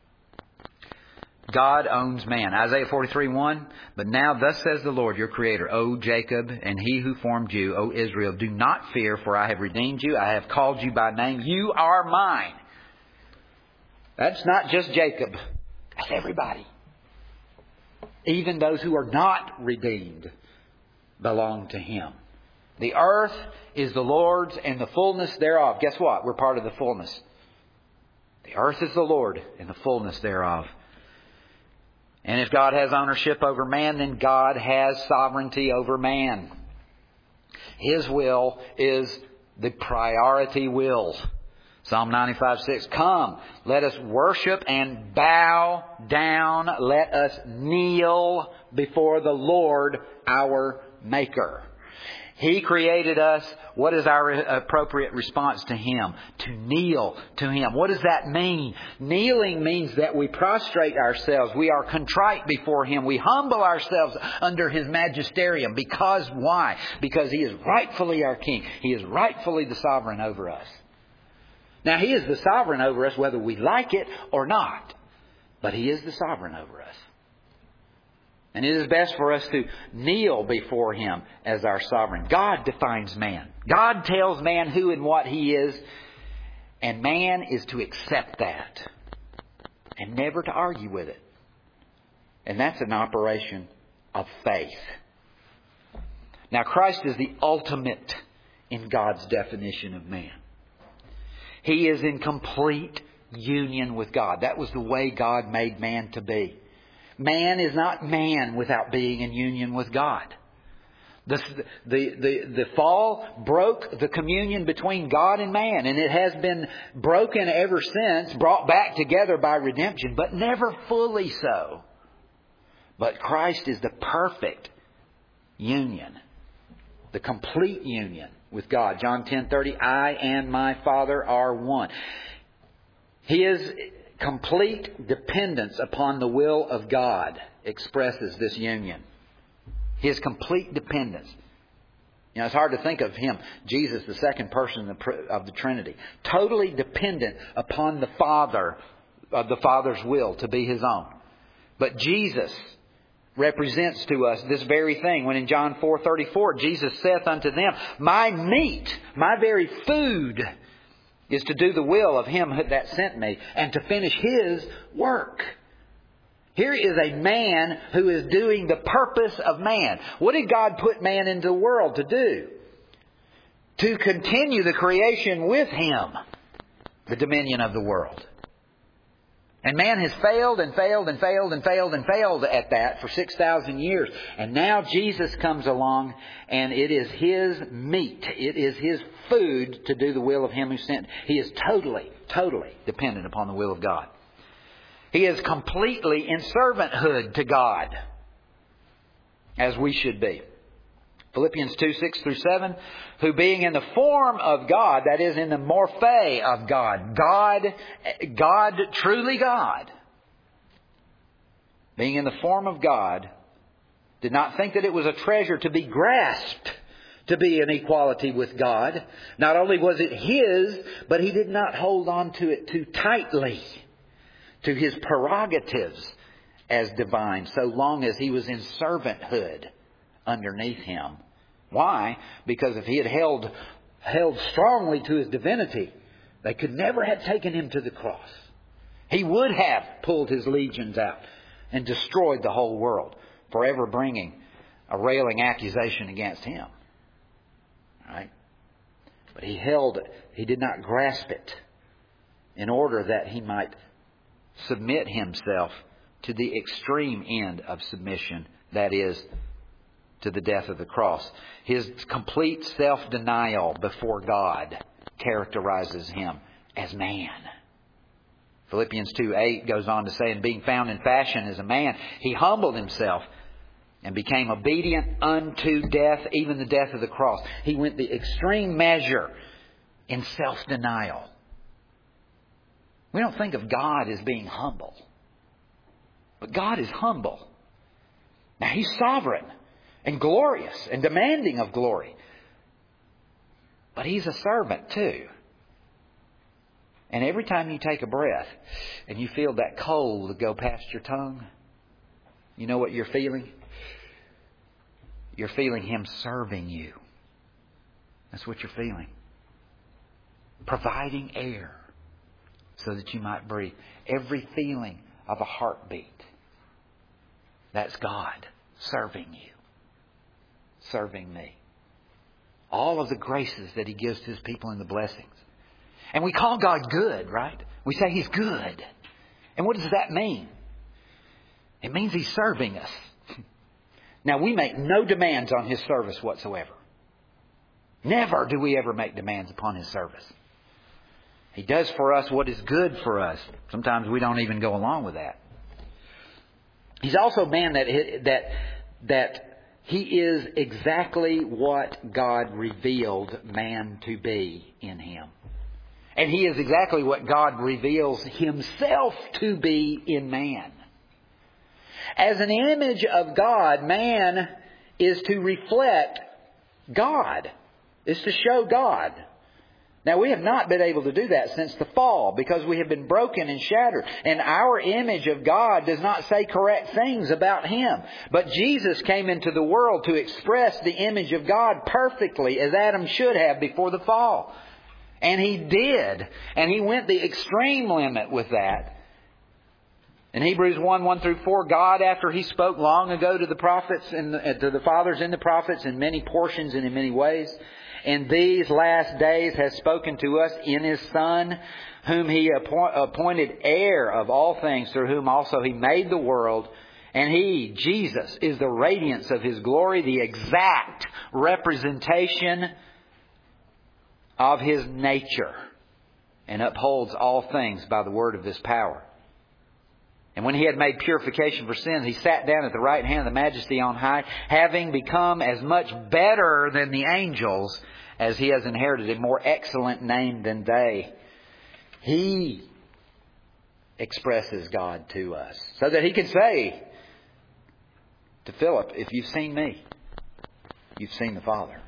S1: God owns man. Isaiah 43:1. But now thus says the Lord your Creator, O Jacob, and He who formed you, O Israel, do not fear, for I have redeemed you. I have called you by name. You are mine. That's not just Jacob. That's everybody. Even those who are not redeemed belong to Him. The earth is the Lord's and the fullness thereof. Guess what? We're part of the fullness. The earth is the Lord and the fullness thereof. And if God has ownership over man, then God has sovereignty over man. His will is the priority will. Psalm 95:6. Come, let us worship and bow down. Let us kneel before the Lord our Maker. He created us. What is our appropriate response to Him? To kneel to Him. What does that mean? Kneeling means that we prostrate ourselves. We are contrite before Him. We humble ourselves under His magisterium. Because why? Because He is rightfully our King. He is rightfully the sovereign over us. Now, He is the sovereign over us whether we like it or not. But He is the sovereign over us. And it is best for us to kneel before Him as our sovereign. God defines man. God tells man who and what he is. And man is to accept that. And never to argue with it. And that's an operation of faith. Now, Christ is the ultimate in God's definition of man. He is in complete union with God. That was the way God made man to be. Man is not man without being in union with God. The fall broke the communion between God and man, and it has been broken ever since, brought back together by redemption, but never fully so. But Christ is the perfect union, the complete union with God. John 10:30, I and my Father are one. His complete dependence upon the will of God expresses this union. His complete dependence. You know, it's hard to think of Him, Jesus, the second person of the Trinity, totally dependent upon the Father, of the Father's will to be His own. But Jesus represents to us this very thing when in John 4:34, Jesus saith unto them, my meat, my very food, is to do the will of Him that sent me and to finish His work. Here is a man who is doing the purpose of man. What did God put man into the world to do? To continue the creation with Him, the dominion of the world. And man has failed and failed and failed and failed and failed at that for 6,000 years. And now Jesus comes along and it is His meat. It is His food to do the will of Him who sent. He is totally, totally dependent upon the will of God. He is completely in servanthood to God, as we should be. Philippians 2:6-7, who being in the form of God, that is in the morphe of God, God, truly God, being in the form of God, did not think that it was a treasure to be grasped to be in equality with God. Not only was it His, but He did not hold on to it too tightly, to His prerogatives as divine, so long as He was in servanthood underneath Him. Why? Because if He had held strongly to His divinity, they could never have taken Him to the cross. He would have pulled His legions out and destroyed the whole world, forever bringing a railing accusation against Him. Right? But He did not grasp it in order that He might submit Himself to the extreme end of submission, that is, to the death of the cross. His complete self-denial before God characterizes Him as man. Philippians 2:8 goes on to say, and being found in fashion as a man, He humbled Himself and became obedient unto death, even the death of the cross. He went the extreme measure in self-denial. We don't think of God as being humble. But God is humble. Now He's sovereign and glorious and demanding of glory. But He's a servant too. And every time you take a breath and you feel that cold go past your tongue, you know what you're feeling? You're feeling Him serving you. That's what you're feeling. Providing air so that you might breathe. Every feeling of a heartbeat. That's God serving you. Serving me. All of the graces that He gives to His people and the blessings. And we call God good, right? We say He's good. And what does that mean? It means He's serving us. Now, we make no demands on His service whatsoever. Never do we ever make demands upon His service. He does for us what is good for us. Sometimes we don't even go along with that. He's also a man that He is exactly what God revealed man to be in Him. And He is exactly what God reveals Himself to be in man. As an image of God, man is to reflect God. Is to show God. Now, we have not been able to do that since the fall because we have been broken and shattered. And our image of God does not say correct things about Him. But Jesus came into the world to express the image of God perfectly as Adam should have before the fall. And He did. And He went the extreme limit with that. In Hebrews 1:1-4, God, after He spoke long ago to the prophets and to the fathers and the prophets in many portions and in many ways, in these last days has spoken to us in His Son, whom He appointed heir of all things, through whom also He made the world. And He, Jesus, is the radiance of His glory, the exact representation of His nature, and upholds all things by the word of His power. And when He had made purification for sins, He sat down at the right hand of the Majesty on high, having become as much better than the angels as He has inherited a more excellent name than they. He expresses God to us so that He can say to Philip, if you've seen me, you've seen the Father.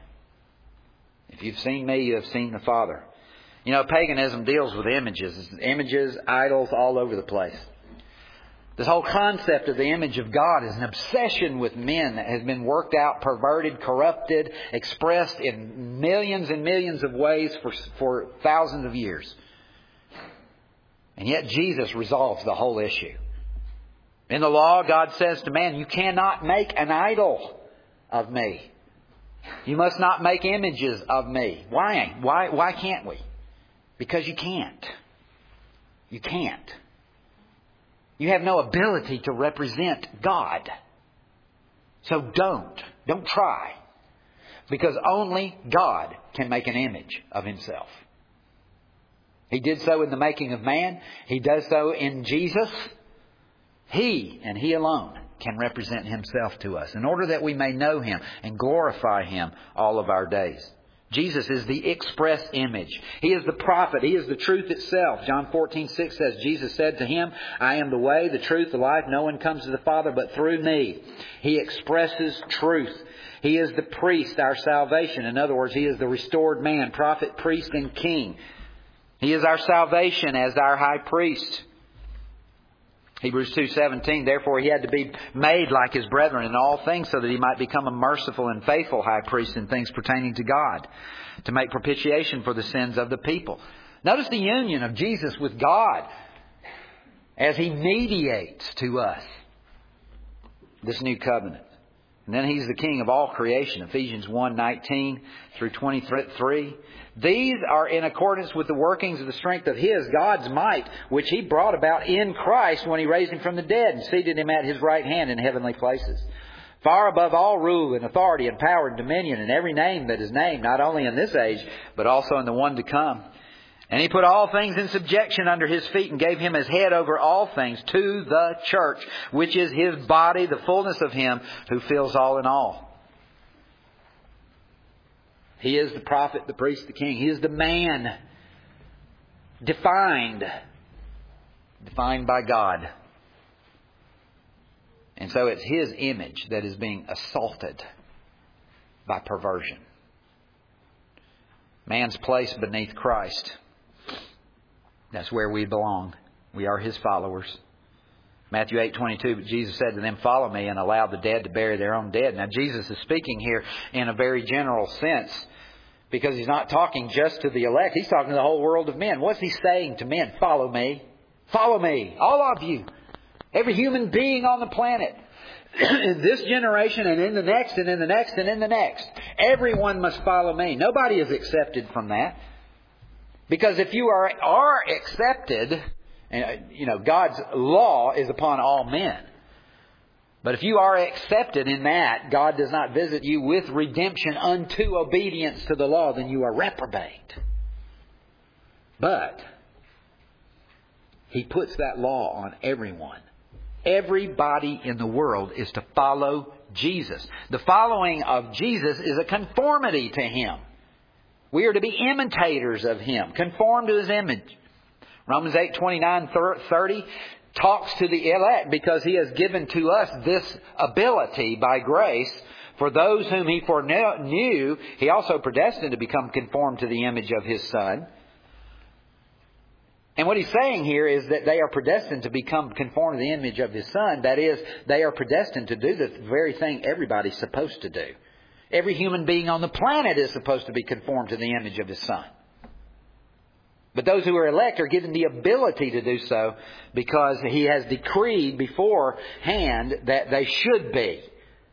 S1: If you've seen me, you have seen the Father. You know, paganism deals with images, idols all over the place. This whole concept of the image of God is an obsession with men that has been worked out, perverted, corrupted, expressed in millions and millions of ways for thousands of years. And yet Jesus resolves the whole issue. In the law, God says to man, you cannot make an idol of me. You must not make images of me. Why? Why can't we? Because you can't. You can't. You have no ability to represent God. So don't try. Because only God can make an image of Himself. He did so in the making of man. He does so in Jesus. He and He alone can represent Himself to us in order that we may know Him and glorify Him all of our days. Jesus is the express image. He is the prophet. He is the truth itself. John 14:6 says, Jesus said to him, I am the way, the truth, the life. No one comes to the Father but through me. He expresses truth. He is the priest, our salvation. In other words, He is the restored man, prophet, priest, and king. He is our salvation as our high priest. Hebrews 2:17, therefore He had to be made like His brethren in all things so that He might become a merciful and faithful high priest in things pertaining to God, to make propitiation for the sins of the people. Notice the union of Jesus with God as He mediates to us this new covenant. And then He's the King of all creation, Ephesians 1:19 through 23. These are in accordance with the workings of the strength of His, God's might, which He brought about in Christ when He raised Him from the dead and seated Him at His right hand in heavenly places. Far above all rule and authority and power and dominion and every name that is named, not only in this age, but also in the one to come. And He put all things in subjection under His feet and gave Him as head over all things to the church, which is His body, the fullness of Him who fills all in all. He is the prophet, the priest, the king. He is the man defined by God. And so it's His image that is being assaulted by perversion. Man's place beneath Christ. That's where we belong. We are His followers. Matthew 8:22, but Jesus said to them, follow me, and allowed the dead to bury their own dead. Now Jesus is speaking here in a very general sense, because He's not talking just to the elect. He's talking to the whole world of men. What's He saying to men? Follow me. Follow me. All of you. Every human being on the planet. In this generation and in the next and in the next and in the next. Everyone must follow me. Nobody is accepted from that. Because if you are accepted, and God's law is upon all men. But if you are accepted in that, God does not visit you with redemption unto obedience to the law, then you are reprobate. But He puts that law on everyone. Everybody in the world is to follow Jesus. The following of Jesus is a conformity to Him. We are to be imitators of Him, conform to His image. Romans 8:29-30 talks to the elect because He has given to us this ability by grace. For those whom He foreknew, He also predestined to become conformed to the image of His Son. And what He's saying here is that they are predestined to become conformed to the image of His Son. That is, they are predestined to do the very thing everybody's supposed to do. Every human being on the planet is supposed to be conformed to the image of His Son. But those who are elect are given the ability to do so because He has decreed beforehand that they should be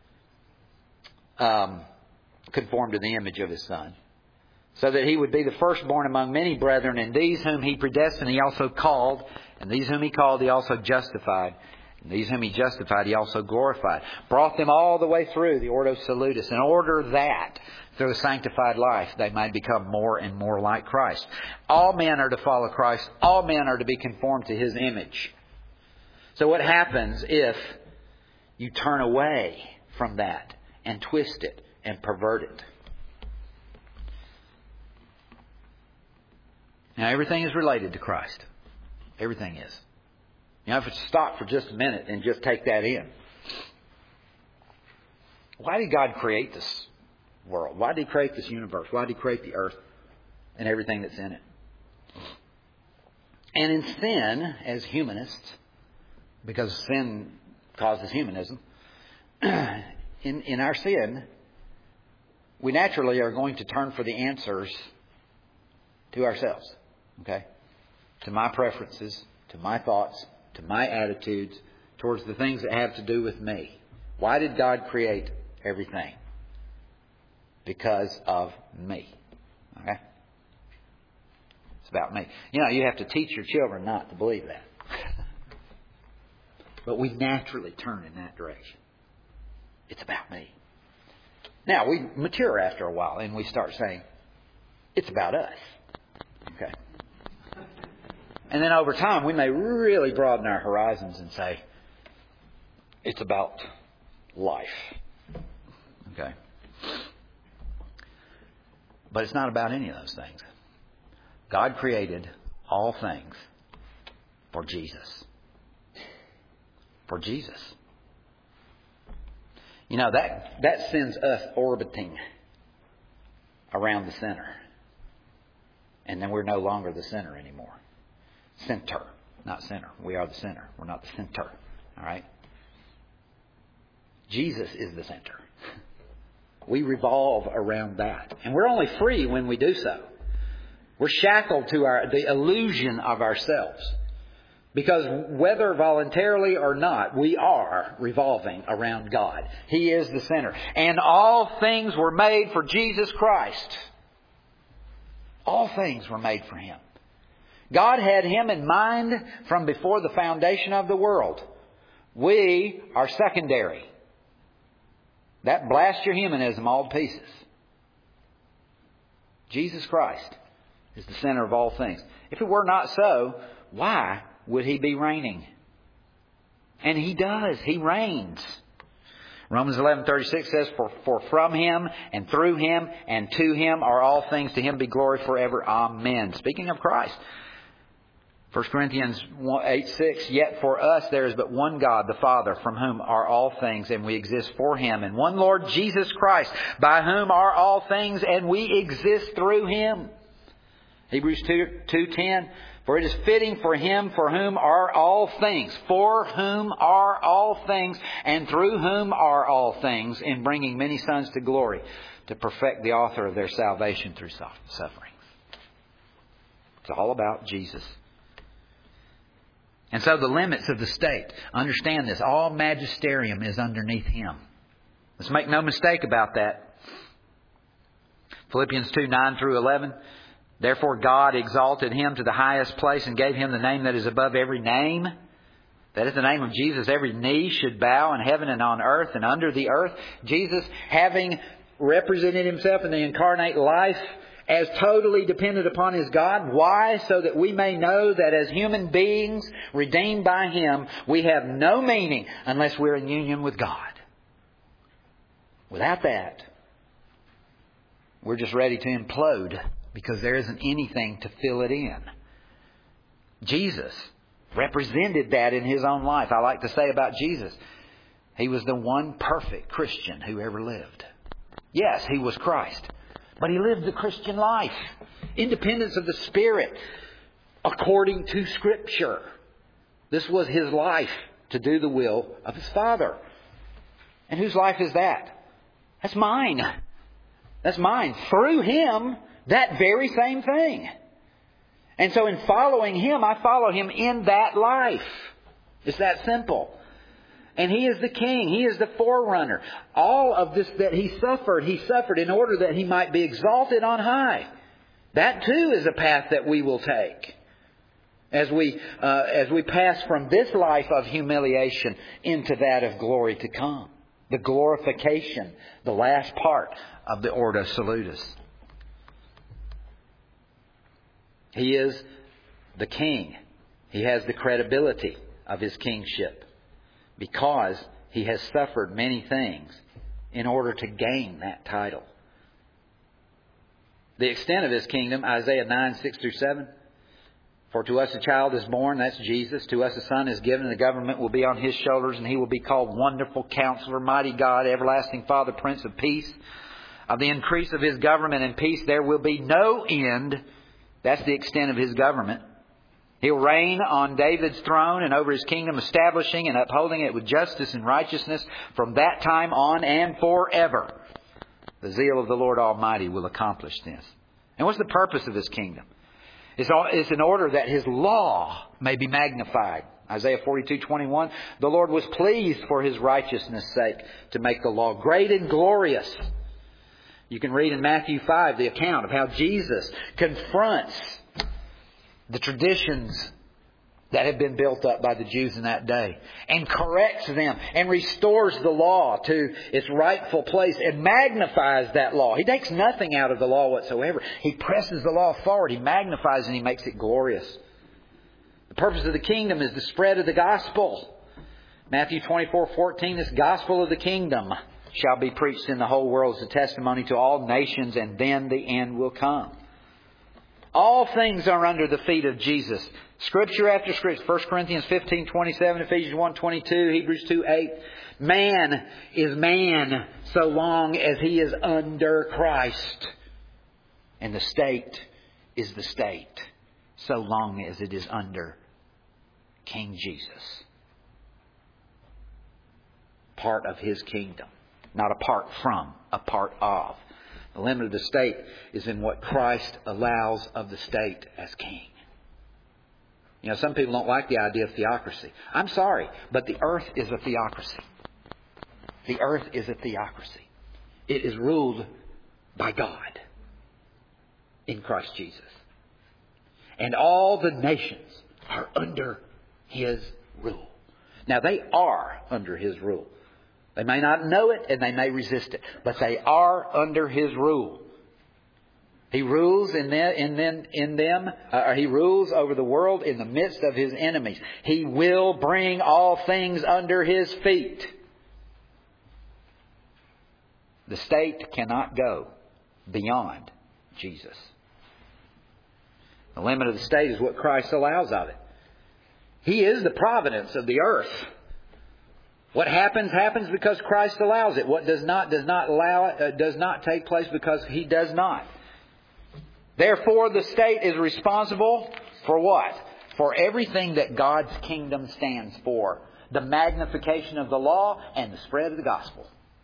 S1: conformed to the image of His Son. So that He would be the firstborn among many brethren. And these whom He predestined, He also called. And these whom He called, He also justified. These whom He justified, He also glorified. Brought them all the way through the Ordo Salutis, in order that through a sanctified life they might become more and more like Christ. All men are to follow Christ. All men are to be conformed to His image. So what happens if you turn away from that and twist it and pervert it? Now everything is related to Christ. Everything is. You know, if it's stop for just a minute and just take that in. Why did God create this world? Why did He create this universe? Why did He create the earth and everything that's in it? And in sin, as humanists, because sin causes humanism, in our sin, we naturally are going to turn for the answers to ourselves. Okay? To my preferences, to my thoughts, to my attitudes, towards the things that have to do with me. Why did God create everything? Because of me. Okay? It's about me. You know, you have to teach your children not to believe that. But we naturally turn in that direction. It's about me. Now, we mature after a while and we start saying, it's about us. Okay? And then over time, we may really broaden our horizons and say, it's about life. Okay? But it's not about any of those things. God created all things for Jesus. For Jesus. You know, that sends us orbiting around the center. And then we're no longer the center anymore. Center, not center. We are the center. We're not the center. All right? Jesus is the center. We revolve around that. And we're only free when we do so. We're shackled to the illusion of ourselves. Because whether voluntarily or not, we are revolving around God. He is the center. And all things were made for Jesus Christ. All things were made for Him. God had Him in mind from before the foundation of the world. We are secondary. That blasts your humanism all to pieces. Jesus Christ is the center of all things. If it were not so, why would He be reigning? And He does. He reigns. Romans 11:36 says, For from Him and through Him and to Him are all things. To Him be glory forever. Amen. Speaking of Christ. 1 Corinthians 8:6, Yet for us there is but one God, the Father, from whom are all things, and we exist for Him, and one Lord Jesus Christ, by whom are all things, and we exist through Him. Hebrews 2:10, For it is fitting for Him for whom are all things, and through whom are all things, in bringing many sons to glory, to perfect the author of their salvation through suffering. It's all about Jesus. And so the limits of the state, understand this, all magisterium is underneath Him. Let's make no mistake about that. Philippians 2:9-11, Therefore God exalted Him to the highest place and gave Him the name that is above every name. That is the name of Jesus. Every knee should bow in heaven and on earth and under the earth. Jesus, having represented Himself in the incarnate life as totally dependent upon His God. Why? So that we may know that as human beings redeemed by Him, we have no meaning unless we're in union with God. Without that, we're just ready to implode because there isn't anything to fill it in. Jesus represented that in His own life. I like to say about Jesus, He was the one perfect Christian who ever lived. Yes, He was Christ. But He lived the Christian life. Independence of the Spirit. According to Scripture. This was His life. To do the will of His Father. And whose life is that? That's mine. That's mine. Through Him, that very same thing. And so in following Him, I follow Him in that life. It's that simple. And He is the King. He is the forerunner. All of this that He suffered in order that He might be exalted on high. That too is a path that we will take. as we pass from this life of humiliation into that of glory to come. The glorification, the last part of the Ordo Salutis. He is the king. He has the credibility of his kingship because he has suffered many things in order to gain that title. The extent of his kingdom, Isaiah 9, 6 through 7. For to us a child is born, that's Jesus. To us a son is given, and the government will be on his shoulders, and he will be called Wonderful Counselor, Mighty God, Everlasting Father, Prince of Peace. Of the increase of his government and peace there will be no end. That's the extent of his government. He'll reign on David's throne and over his kingdom, establishing and upholding it with justice and righteousness from that time on and forever. The zeal of the Lord Almighty will accomplish this. And what's the purpose of his kingdom? It's in order that his law may be magnified. Isaiah 42:21. The Lord was pleased for his righteousness' sake to make the law great and glorious. You can read in Matthew 5 the account of how Jesus confronts the traditions that have been built up by the Jews in that day and corrects them and restores the law to its rightful place and magnifies that law. He takes nothing out of the law whatsoever. He presses the law forward. He magnifies and he makes it glorious. The purpose of the kingdom is the spread of the gospel. Matthew 24:14, this gospel of the kingdom shall be preached in the whole world as a testimony to all nations, and then the end will come. All things are under the feet of Jesus. Scripture after Scripture. 1 Corinthians 15:27, Ephesians 1:22, Hebrews 2:8. Man is man so long as he is under Christ. And the state is the state so long as it is under King Jesus. Part of his kingdom. Not apart from, a part of. The limit of the state is in what Christ allows of the state as king. You know, some people don't like the idea of theocracy. I'm sorry, but the earth is a theocracy. The earth is a theocracy. It is ruled by God in Christ Jesus. And all the nations are under his rule. Now, they are under his rule. They may not know it and they may resist it, but they are under his rule. He rules in them. He rules over the world in the midst of his enemies. He will bring all things under his feet. The state cannot go beyond Jesus. The limit of the state is what Christ allows of it. He is the providence of the earth. What happens because Christ allows it. What does not take place because he does not. Therefore, the state is responsible for what? For everything that God's kingdom stands for. The magnification of the law and the spread of the gospel.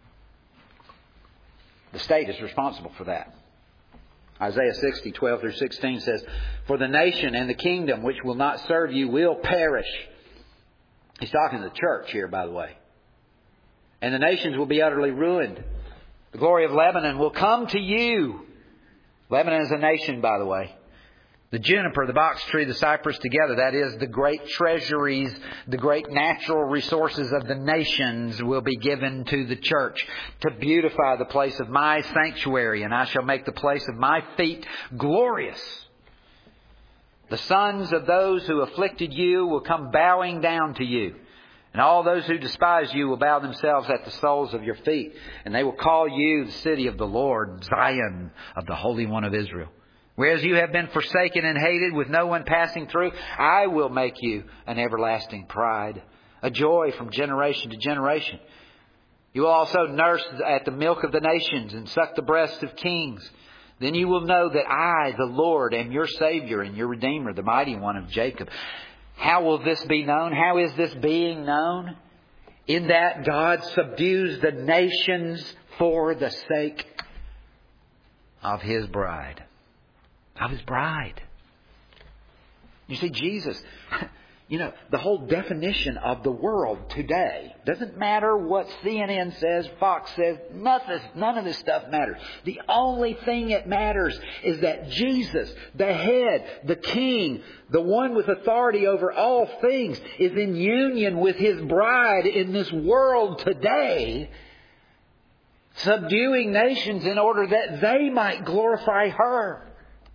S1: The state is responsible for that. Isaiah 60:12 through 16 says, For the nation and the kingdom which will not serve you will perish. He's talking to the church here, by the way. And the nations will be utterly ruined. The glory of Lebanon will come to you. Lebanon is a nation, by the way. The juniper, the box tree, the cypress together, that is, the great treasuries, the great natural resources of the nations will be given to the church to beautify the place of my sanctuary, and I shall make the place of my feet glorious. The sons of those who afflicted you will come bowing down to you. And all those who despise you will bow themselves at the soles of your feet. And they will call you the city of the Lord, Zion of the Holy One of Israel. Whereas you have been forsaken and hated with no one passing through, I will make you an everlasting pride, a joy from generation to generation. You will also nurse at the milk of the nations and suck the breasts of kings. Then you will know that I, the Lord, am your Savior and your Redeemer, the Mighty One of Jacob. How will this be known? How is this being known? In that God subdues the nations for the sake of His bride. Of His bride. You see, Jesus, the whole definition of the world today. Doesn't matter what CNN says, Fox says, none of this stuff matters. The only thing that matters is that Jesus, the head, the king, the one with authority over all things, is in union with His bride in this world today, subduing nations in order that they might glorify her.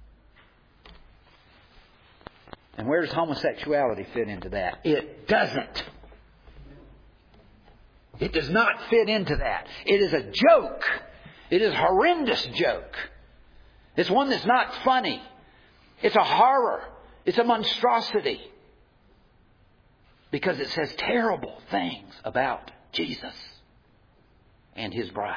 S1: And where does homosexuality fit into that? It doesn't. It does not fit into that. It is a joke. It is a horrendous joke. It's one that's not funny. It's a horror. It's a monstrosity. Because it says terrible things about Jesus and His bride.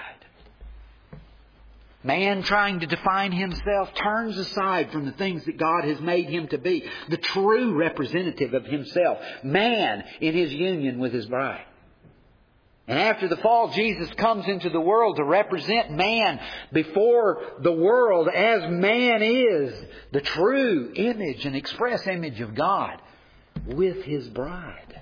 S1: Man trying to define himself turns aside from the things that God has made him to be. The true representative of Himself. Man in His union with His bride. And after the fall, Jesus comes into the world to represent man before the world as man is. The true image and express image of God with His bride.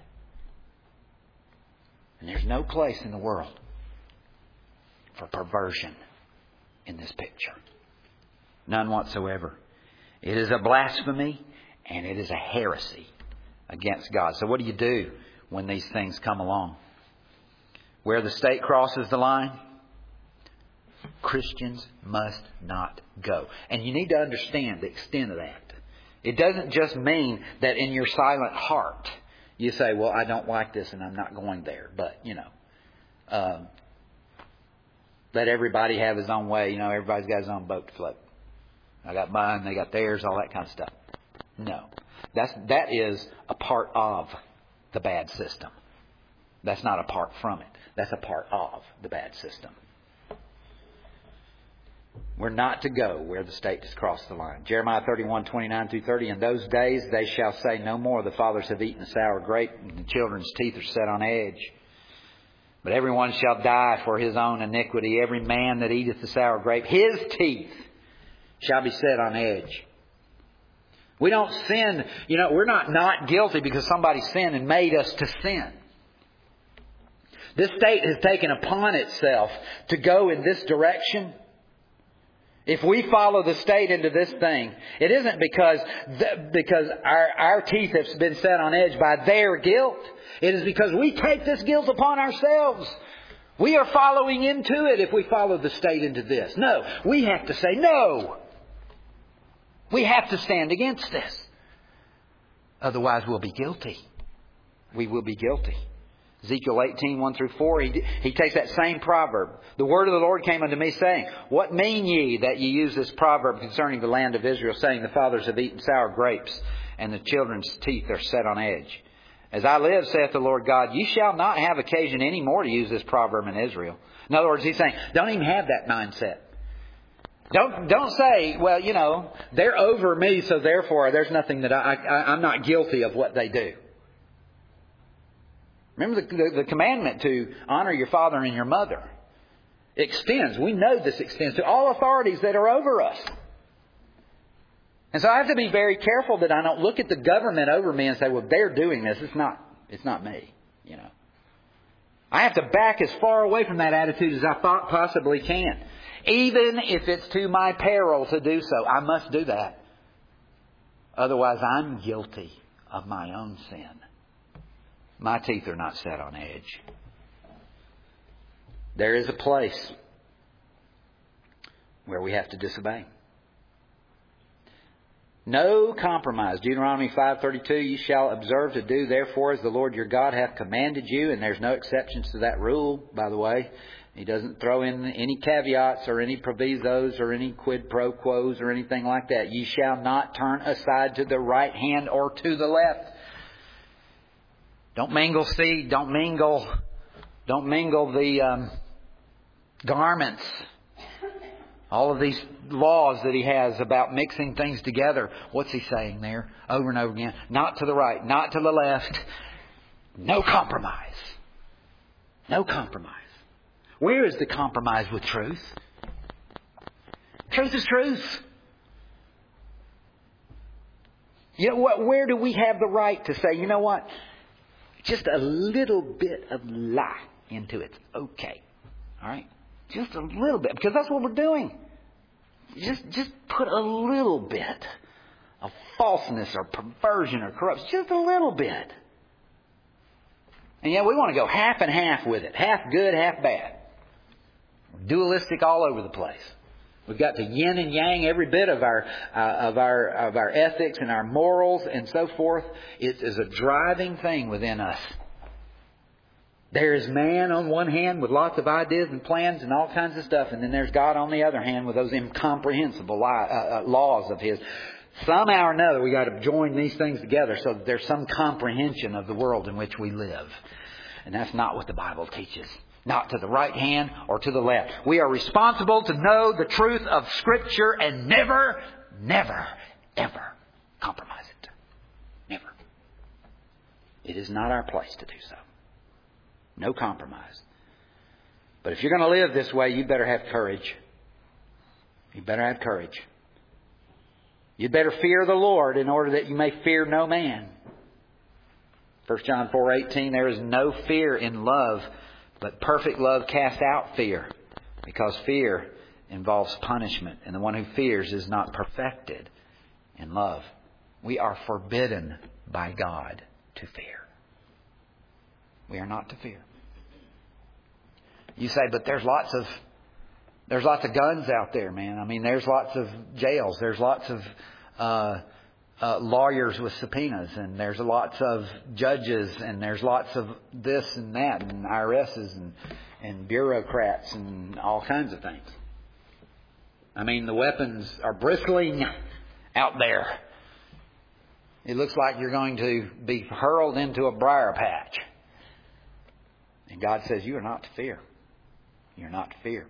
S1: And there's no place in the world for perversion in this picture. None whatsoever. It is a blasphemy and it is a heresy against God. So what do you do when these things come along? Where the state crosses the line, Christians must not go. And you need to understand the extent of that. It doesn't just mean that in your silent heart you say, well, I don't like this and I'm not going there. But, let everybody have his own way. Everybody's got his own boat to float. I got mine, they got theirs, all that kind of stuff. No. That is a part of the bad system. That's not a part from it. That's a part of the bad system. We're not to go where the state has crossed the line. Jeremiah 31:29-30. In those days they shall say no more, the fathers have eaten the sour grape, and the children's teeth are set on edge. But everyone shall die for his own iniquity. Every man that eateth the sour grape, his teeth shall be set on edge. We don't sin. We're not guilty because somebody sinned and made us to sin. This state has taken upon itself to go in this direction. If we follow the state into this thing, it isn't because our teeth have been set on edge by their guilt. It is because we take this guilt upon ourselves. We are following into it if we follow the state into this. No, we have to say no. We have to stand against this. Otherwise we'll be guilty. We will be guilty. Ezekiel 18:1-4, he takes that same proverb. The word of the Lord came unto me, saying, What mean ye that ye use this proverb concerning the land of Israel, saying, The fathers have eaten sour grapes, and the children's teeth are set on edge? As I live, saith the Lord God, ye shall not have occasion any more to use this proverb in Israel. In other words, He's saying, don't even have that mindset. Don't say, well, they're over me, so therefore there's nothing that I'm not guilty of what they do. Remember the commandment to honor your father and your mother extends. We know this extends to all authorities that are over us. And so I have to be very careful that I don't look at the government over me and say, well, they're doing this. It's not me. I have to back as far away from that attitude as I possibly can. Even if it's to my peril to do so, I must do that. Otherwise, I'm guilty of my own sin. My teeth are not set on edge. There is a place where we have to disobey. No compromise. Deuteronomy 5:32, you shall observe to do therefore as the Lord your God hath commanded you. And there's no exceptions to that rule, by the way. He doesn't throw in any caveats or any provisos or any quid pro quos or anything like that. Ye shall not turn aside to the right hand or to the left. Don't mingle seed. Don't mingle the garments. All of these laws that He has about mixing things together. What's He saying there over and over again? Not to the right, not to the left. No compromise. No compromise. Where is the compromise with truth? Truth is truth. You know what? Where do we have the right to say, you know what? Just a little bit of lie into it's okay. All right? Just a little bit. Because that's what we're doing. Just put a little bit of falseness or perversion or corruption. Just a little bit. And yet we want to go half and half with it. Half good, half bad. Dualistic all over the place. We've got to yin and yang every bit of our ethics and our morals and so forth. It is a driving thing within us. There is man on one hand with lots of ideas and plans and all kinds of stuff, and then there's God on the other hand with those incomprehensible laws of His. Somehow or another, we got to join these things together so that there's some comprehension of the world in which we live, and that's not what the Bible teaches. Not to the right hand or to the left. We are responsible to know the truth of Scripture and never, ever compromise it. Never. It is not our place to do so. No compromise. But if you're going to live this way, you better have courage. You better have courage. You better fear the Lord in order that you may fear no man. 1 John 4:18, there is no fear in love, but perfect love casts out fear, because fear involves punishment, and the one who fears is not perfected in love. We are forbidden by God to fear. We are not to fear. You say, but there's lots of guns out there, man. I mean, there's lots of jails. There's lots of lawyers with subpoenas, and there's lots of judges, and there's lots of this and that, and IRSs and bureaucrats and all kinds of things. I mean, the weapons are bristling out there. It looks like you're going to be hurled into a briar patch. And God says, you are not to fear. You're not to fear.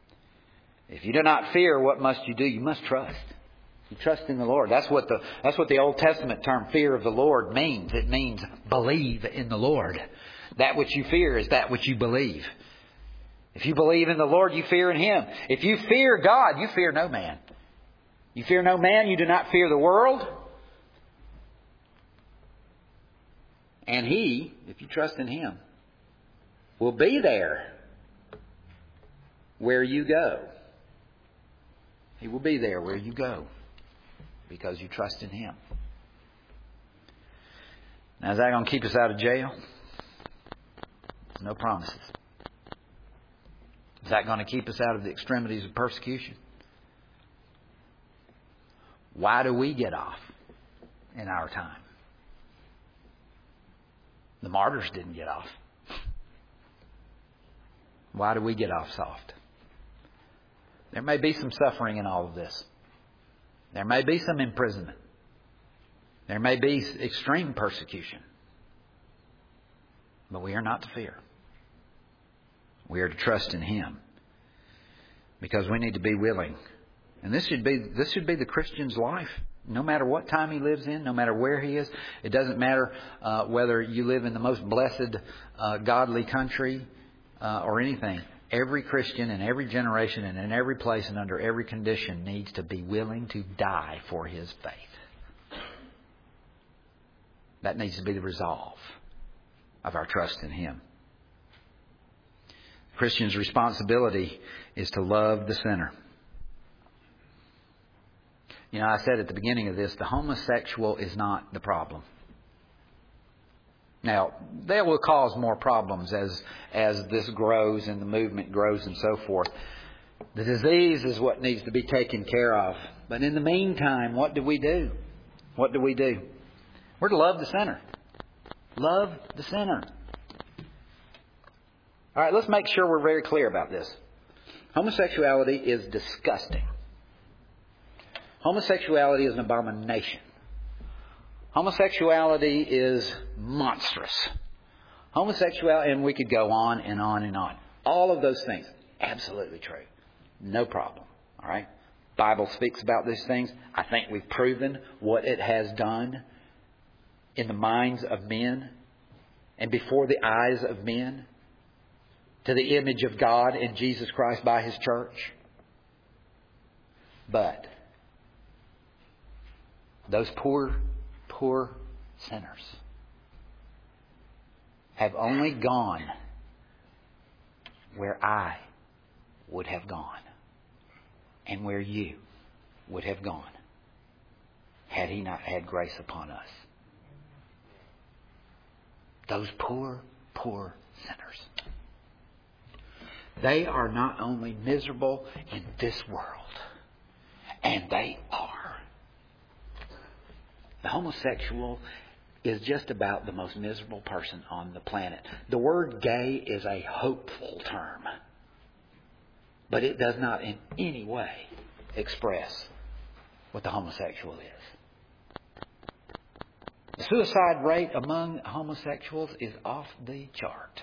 S1: If you do not fear, what must you do? You must trust. You trust in the Lord. That's what the Old Testament term fear of the Lord means. It means believe in the Lord. That which you fear is that which you believe. If you believe in the Lord, you fear in Him. If you fear God, you fear no man. You fear no man, you do not fear the world. And He, if you trust in Him, will be there where you go. He will be there where you go, because you trust in Him. Now, is that going to keep us out of jail? No promises. Is that going to keep us out of the extremities of persecution? Why do we get off in our time? The martyrs didn't get off. Why do we get off soft? There may be some suffering in all of this. There may be some imprisonment. There may be extreme persecution. But we are not to fear. We are to trust in Him, because we need to be willing. And this should be the Christian's life. No matter what time he lives in, no matter where he is. It doesn't matter whether you live in the most blessed, godly country or anything. Every Christian in every generation and in every place and under every condition needs to be willing to die for his faith. That needs to be the resolve of our trust in Him. The Christian's responsibility is to love the sinner. You know, I said at the beginning of this, the homosexual is not the problem. Now, that will cause more problems as this grows and the movement grows and so forth. The disease is what needs to be taken care of. But in the meantime, what do we do? What do we do? We're to love the sinner. Love the sinner. All right, let's make sure we're very clear about this. Homosexuality is disgusting. Homosexuality is an abomination. Homosexuality is monstrous. Homosexuality, and we could go on and on and on. All of those things, absolutely true. No problem. All right? Bible speaks about these things. I think we've proven what it has done in the minds of men and before the eyes of men to the image of God in Jesus Christ by His church. But those poor poor sinners have only gone where I would have gone and where you would have gone had He not had grace upon us. Those poor, poor sinners. They are not only miserable in this world, and they are. The homosexual is just about the most miserable person on the planet. The word gay is a hopeful term, but it does not in any way express what the homosexual is. The suicide rate among homosexuals is off the chart.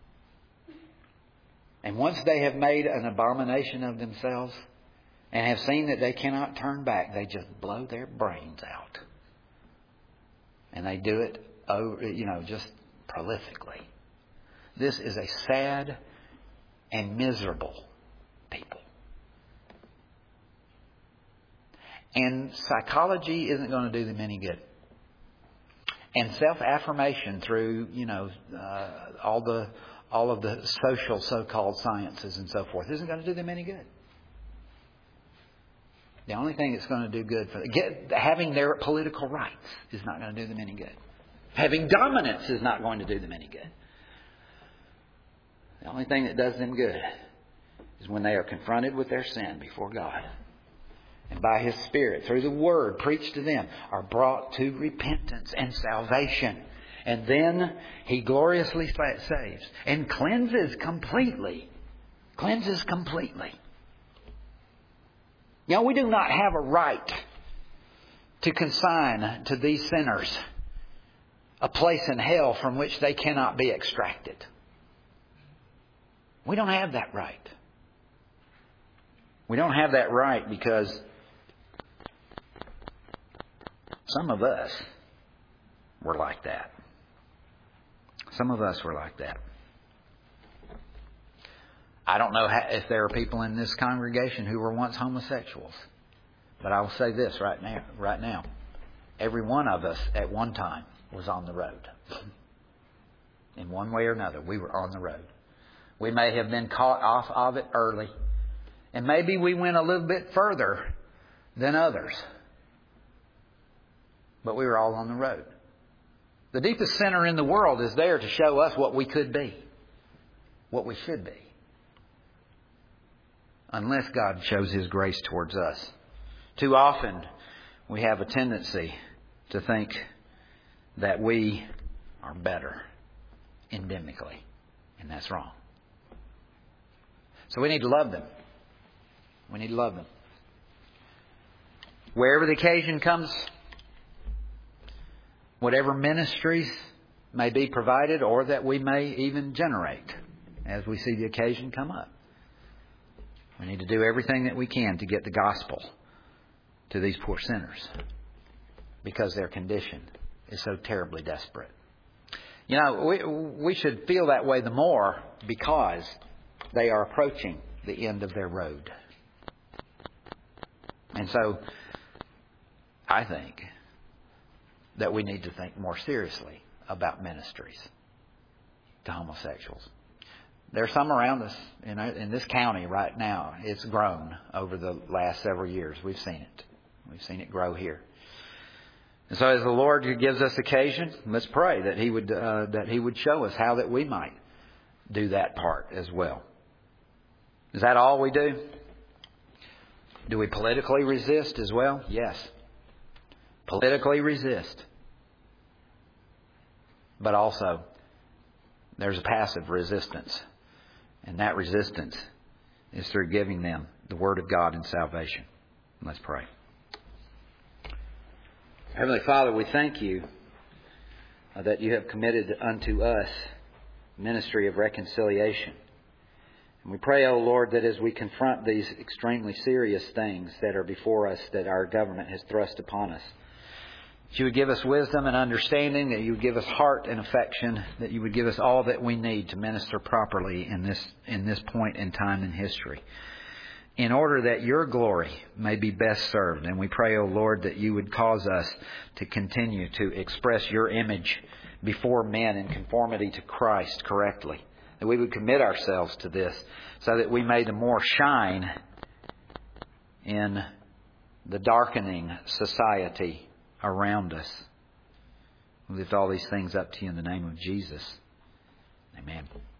S1: And once they have made an abomination of themselves and have seen that they cannot turn back, they just blow their brains out. And they do it, just prolifically. This is a sad and miserable people. And psychology isn't going to do them any good. And self-affirmation through, all of the social so-called sciences and so forth isn't going to do them any good. The only thing that's going to do good for them, having their political rights is not going to do them any good. Having dominance is not going to do them any good. The only thing that does them good is when they are confronted with their sin before God. And by His Spirit, through the Word preached to them, are brought to repentance and salvation. And then He gloriously saves and cleanses completely. Cleanses completely. We do not have a right to consign to these sinners a place in hell from which they cannot be extracted. We don't have that right. We don't have that right because some of us were like that. Some of us were like that. I don't know if there are people in this congregation who were once homosexuals. But I will say this right now. Every one of us at one time was on the road. In one way or another, we were on the road. We may have been caught off of it early. And maybe we went a little bit further than others. But we were all on the road. The deepest sinner in the world is there to show us what we could be. What we should be. Unless God shows His grace towards us. Too often we have a tendency to think that we are better endemically. And that's wrong. So we need to love them. We need to love them. Wherever the occasion comes, whatever ministries may be provided or that we may even generate as we see the occasion come up. We need to do everything that we can to get the gospel to these poor sinners because their condition is so terribly desperate. We should feel that way the more because they are approaching the end of their road. And so I think that we need to think more seriously about ministries to homosexuals. There are some around us in this county right now. It's grown over the last several years. We've seen it. We've seen it grow here. And so as the Lord gives us occasion, let's pray that He would show us how that we might do that part as well. Is that all we do? Do we politically resist as well? Yes. Politically resist. But also, there's a passive resistance. And that resistance is through giving them the Word of God and salvation. Let's pray. Heavenly Father, we thank You that You have committed unto us ministry of reconciliation. And we pray, O Lord, that as we confront these extremely serious things that are before us, that our government has thrust upon us, that You would give us wisdom and understanding, that You would give us heart and affection, that You would give us all that we need to minister properly in this point in time in history. in order that your glory may be best served. And we pray, O Lord, that you would cause us to continue to express your image before men in conformity to Christ correctly. That we would commit ourselves to this so that we may the more shine in the darkening society around us. We lift all these things up to you in the name of Jesus. Amen.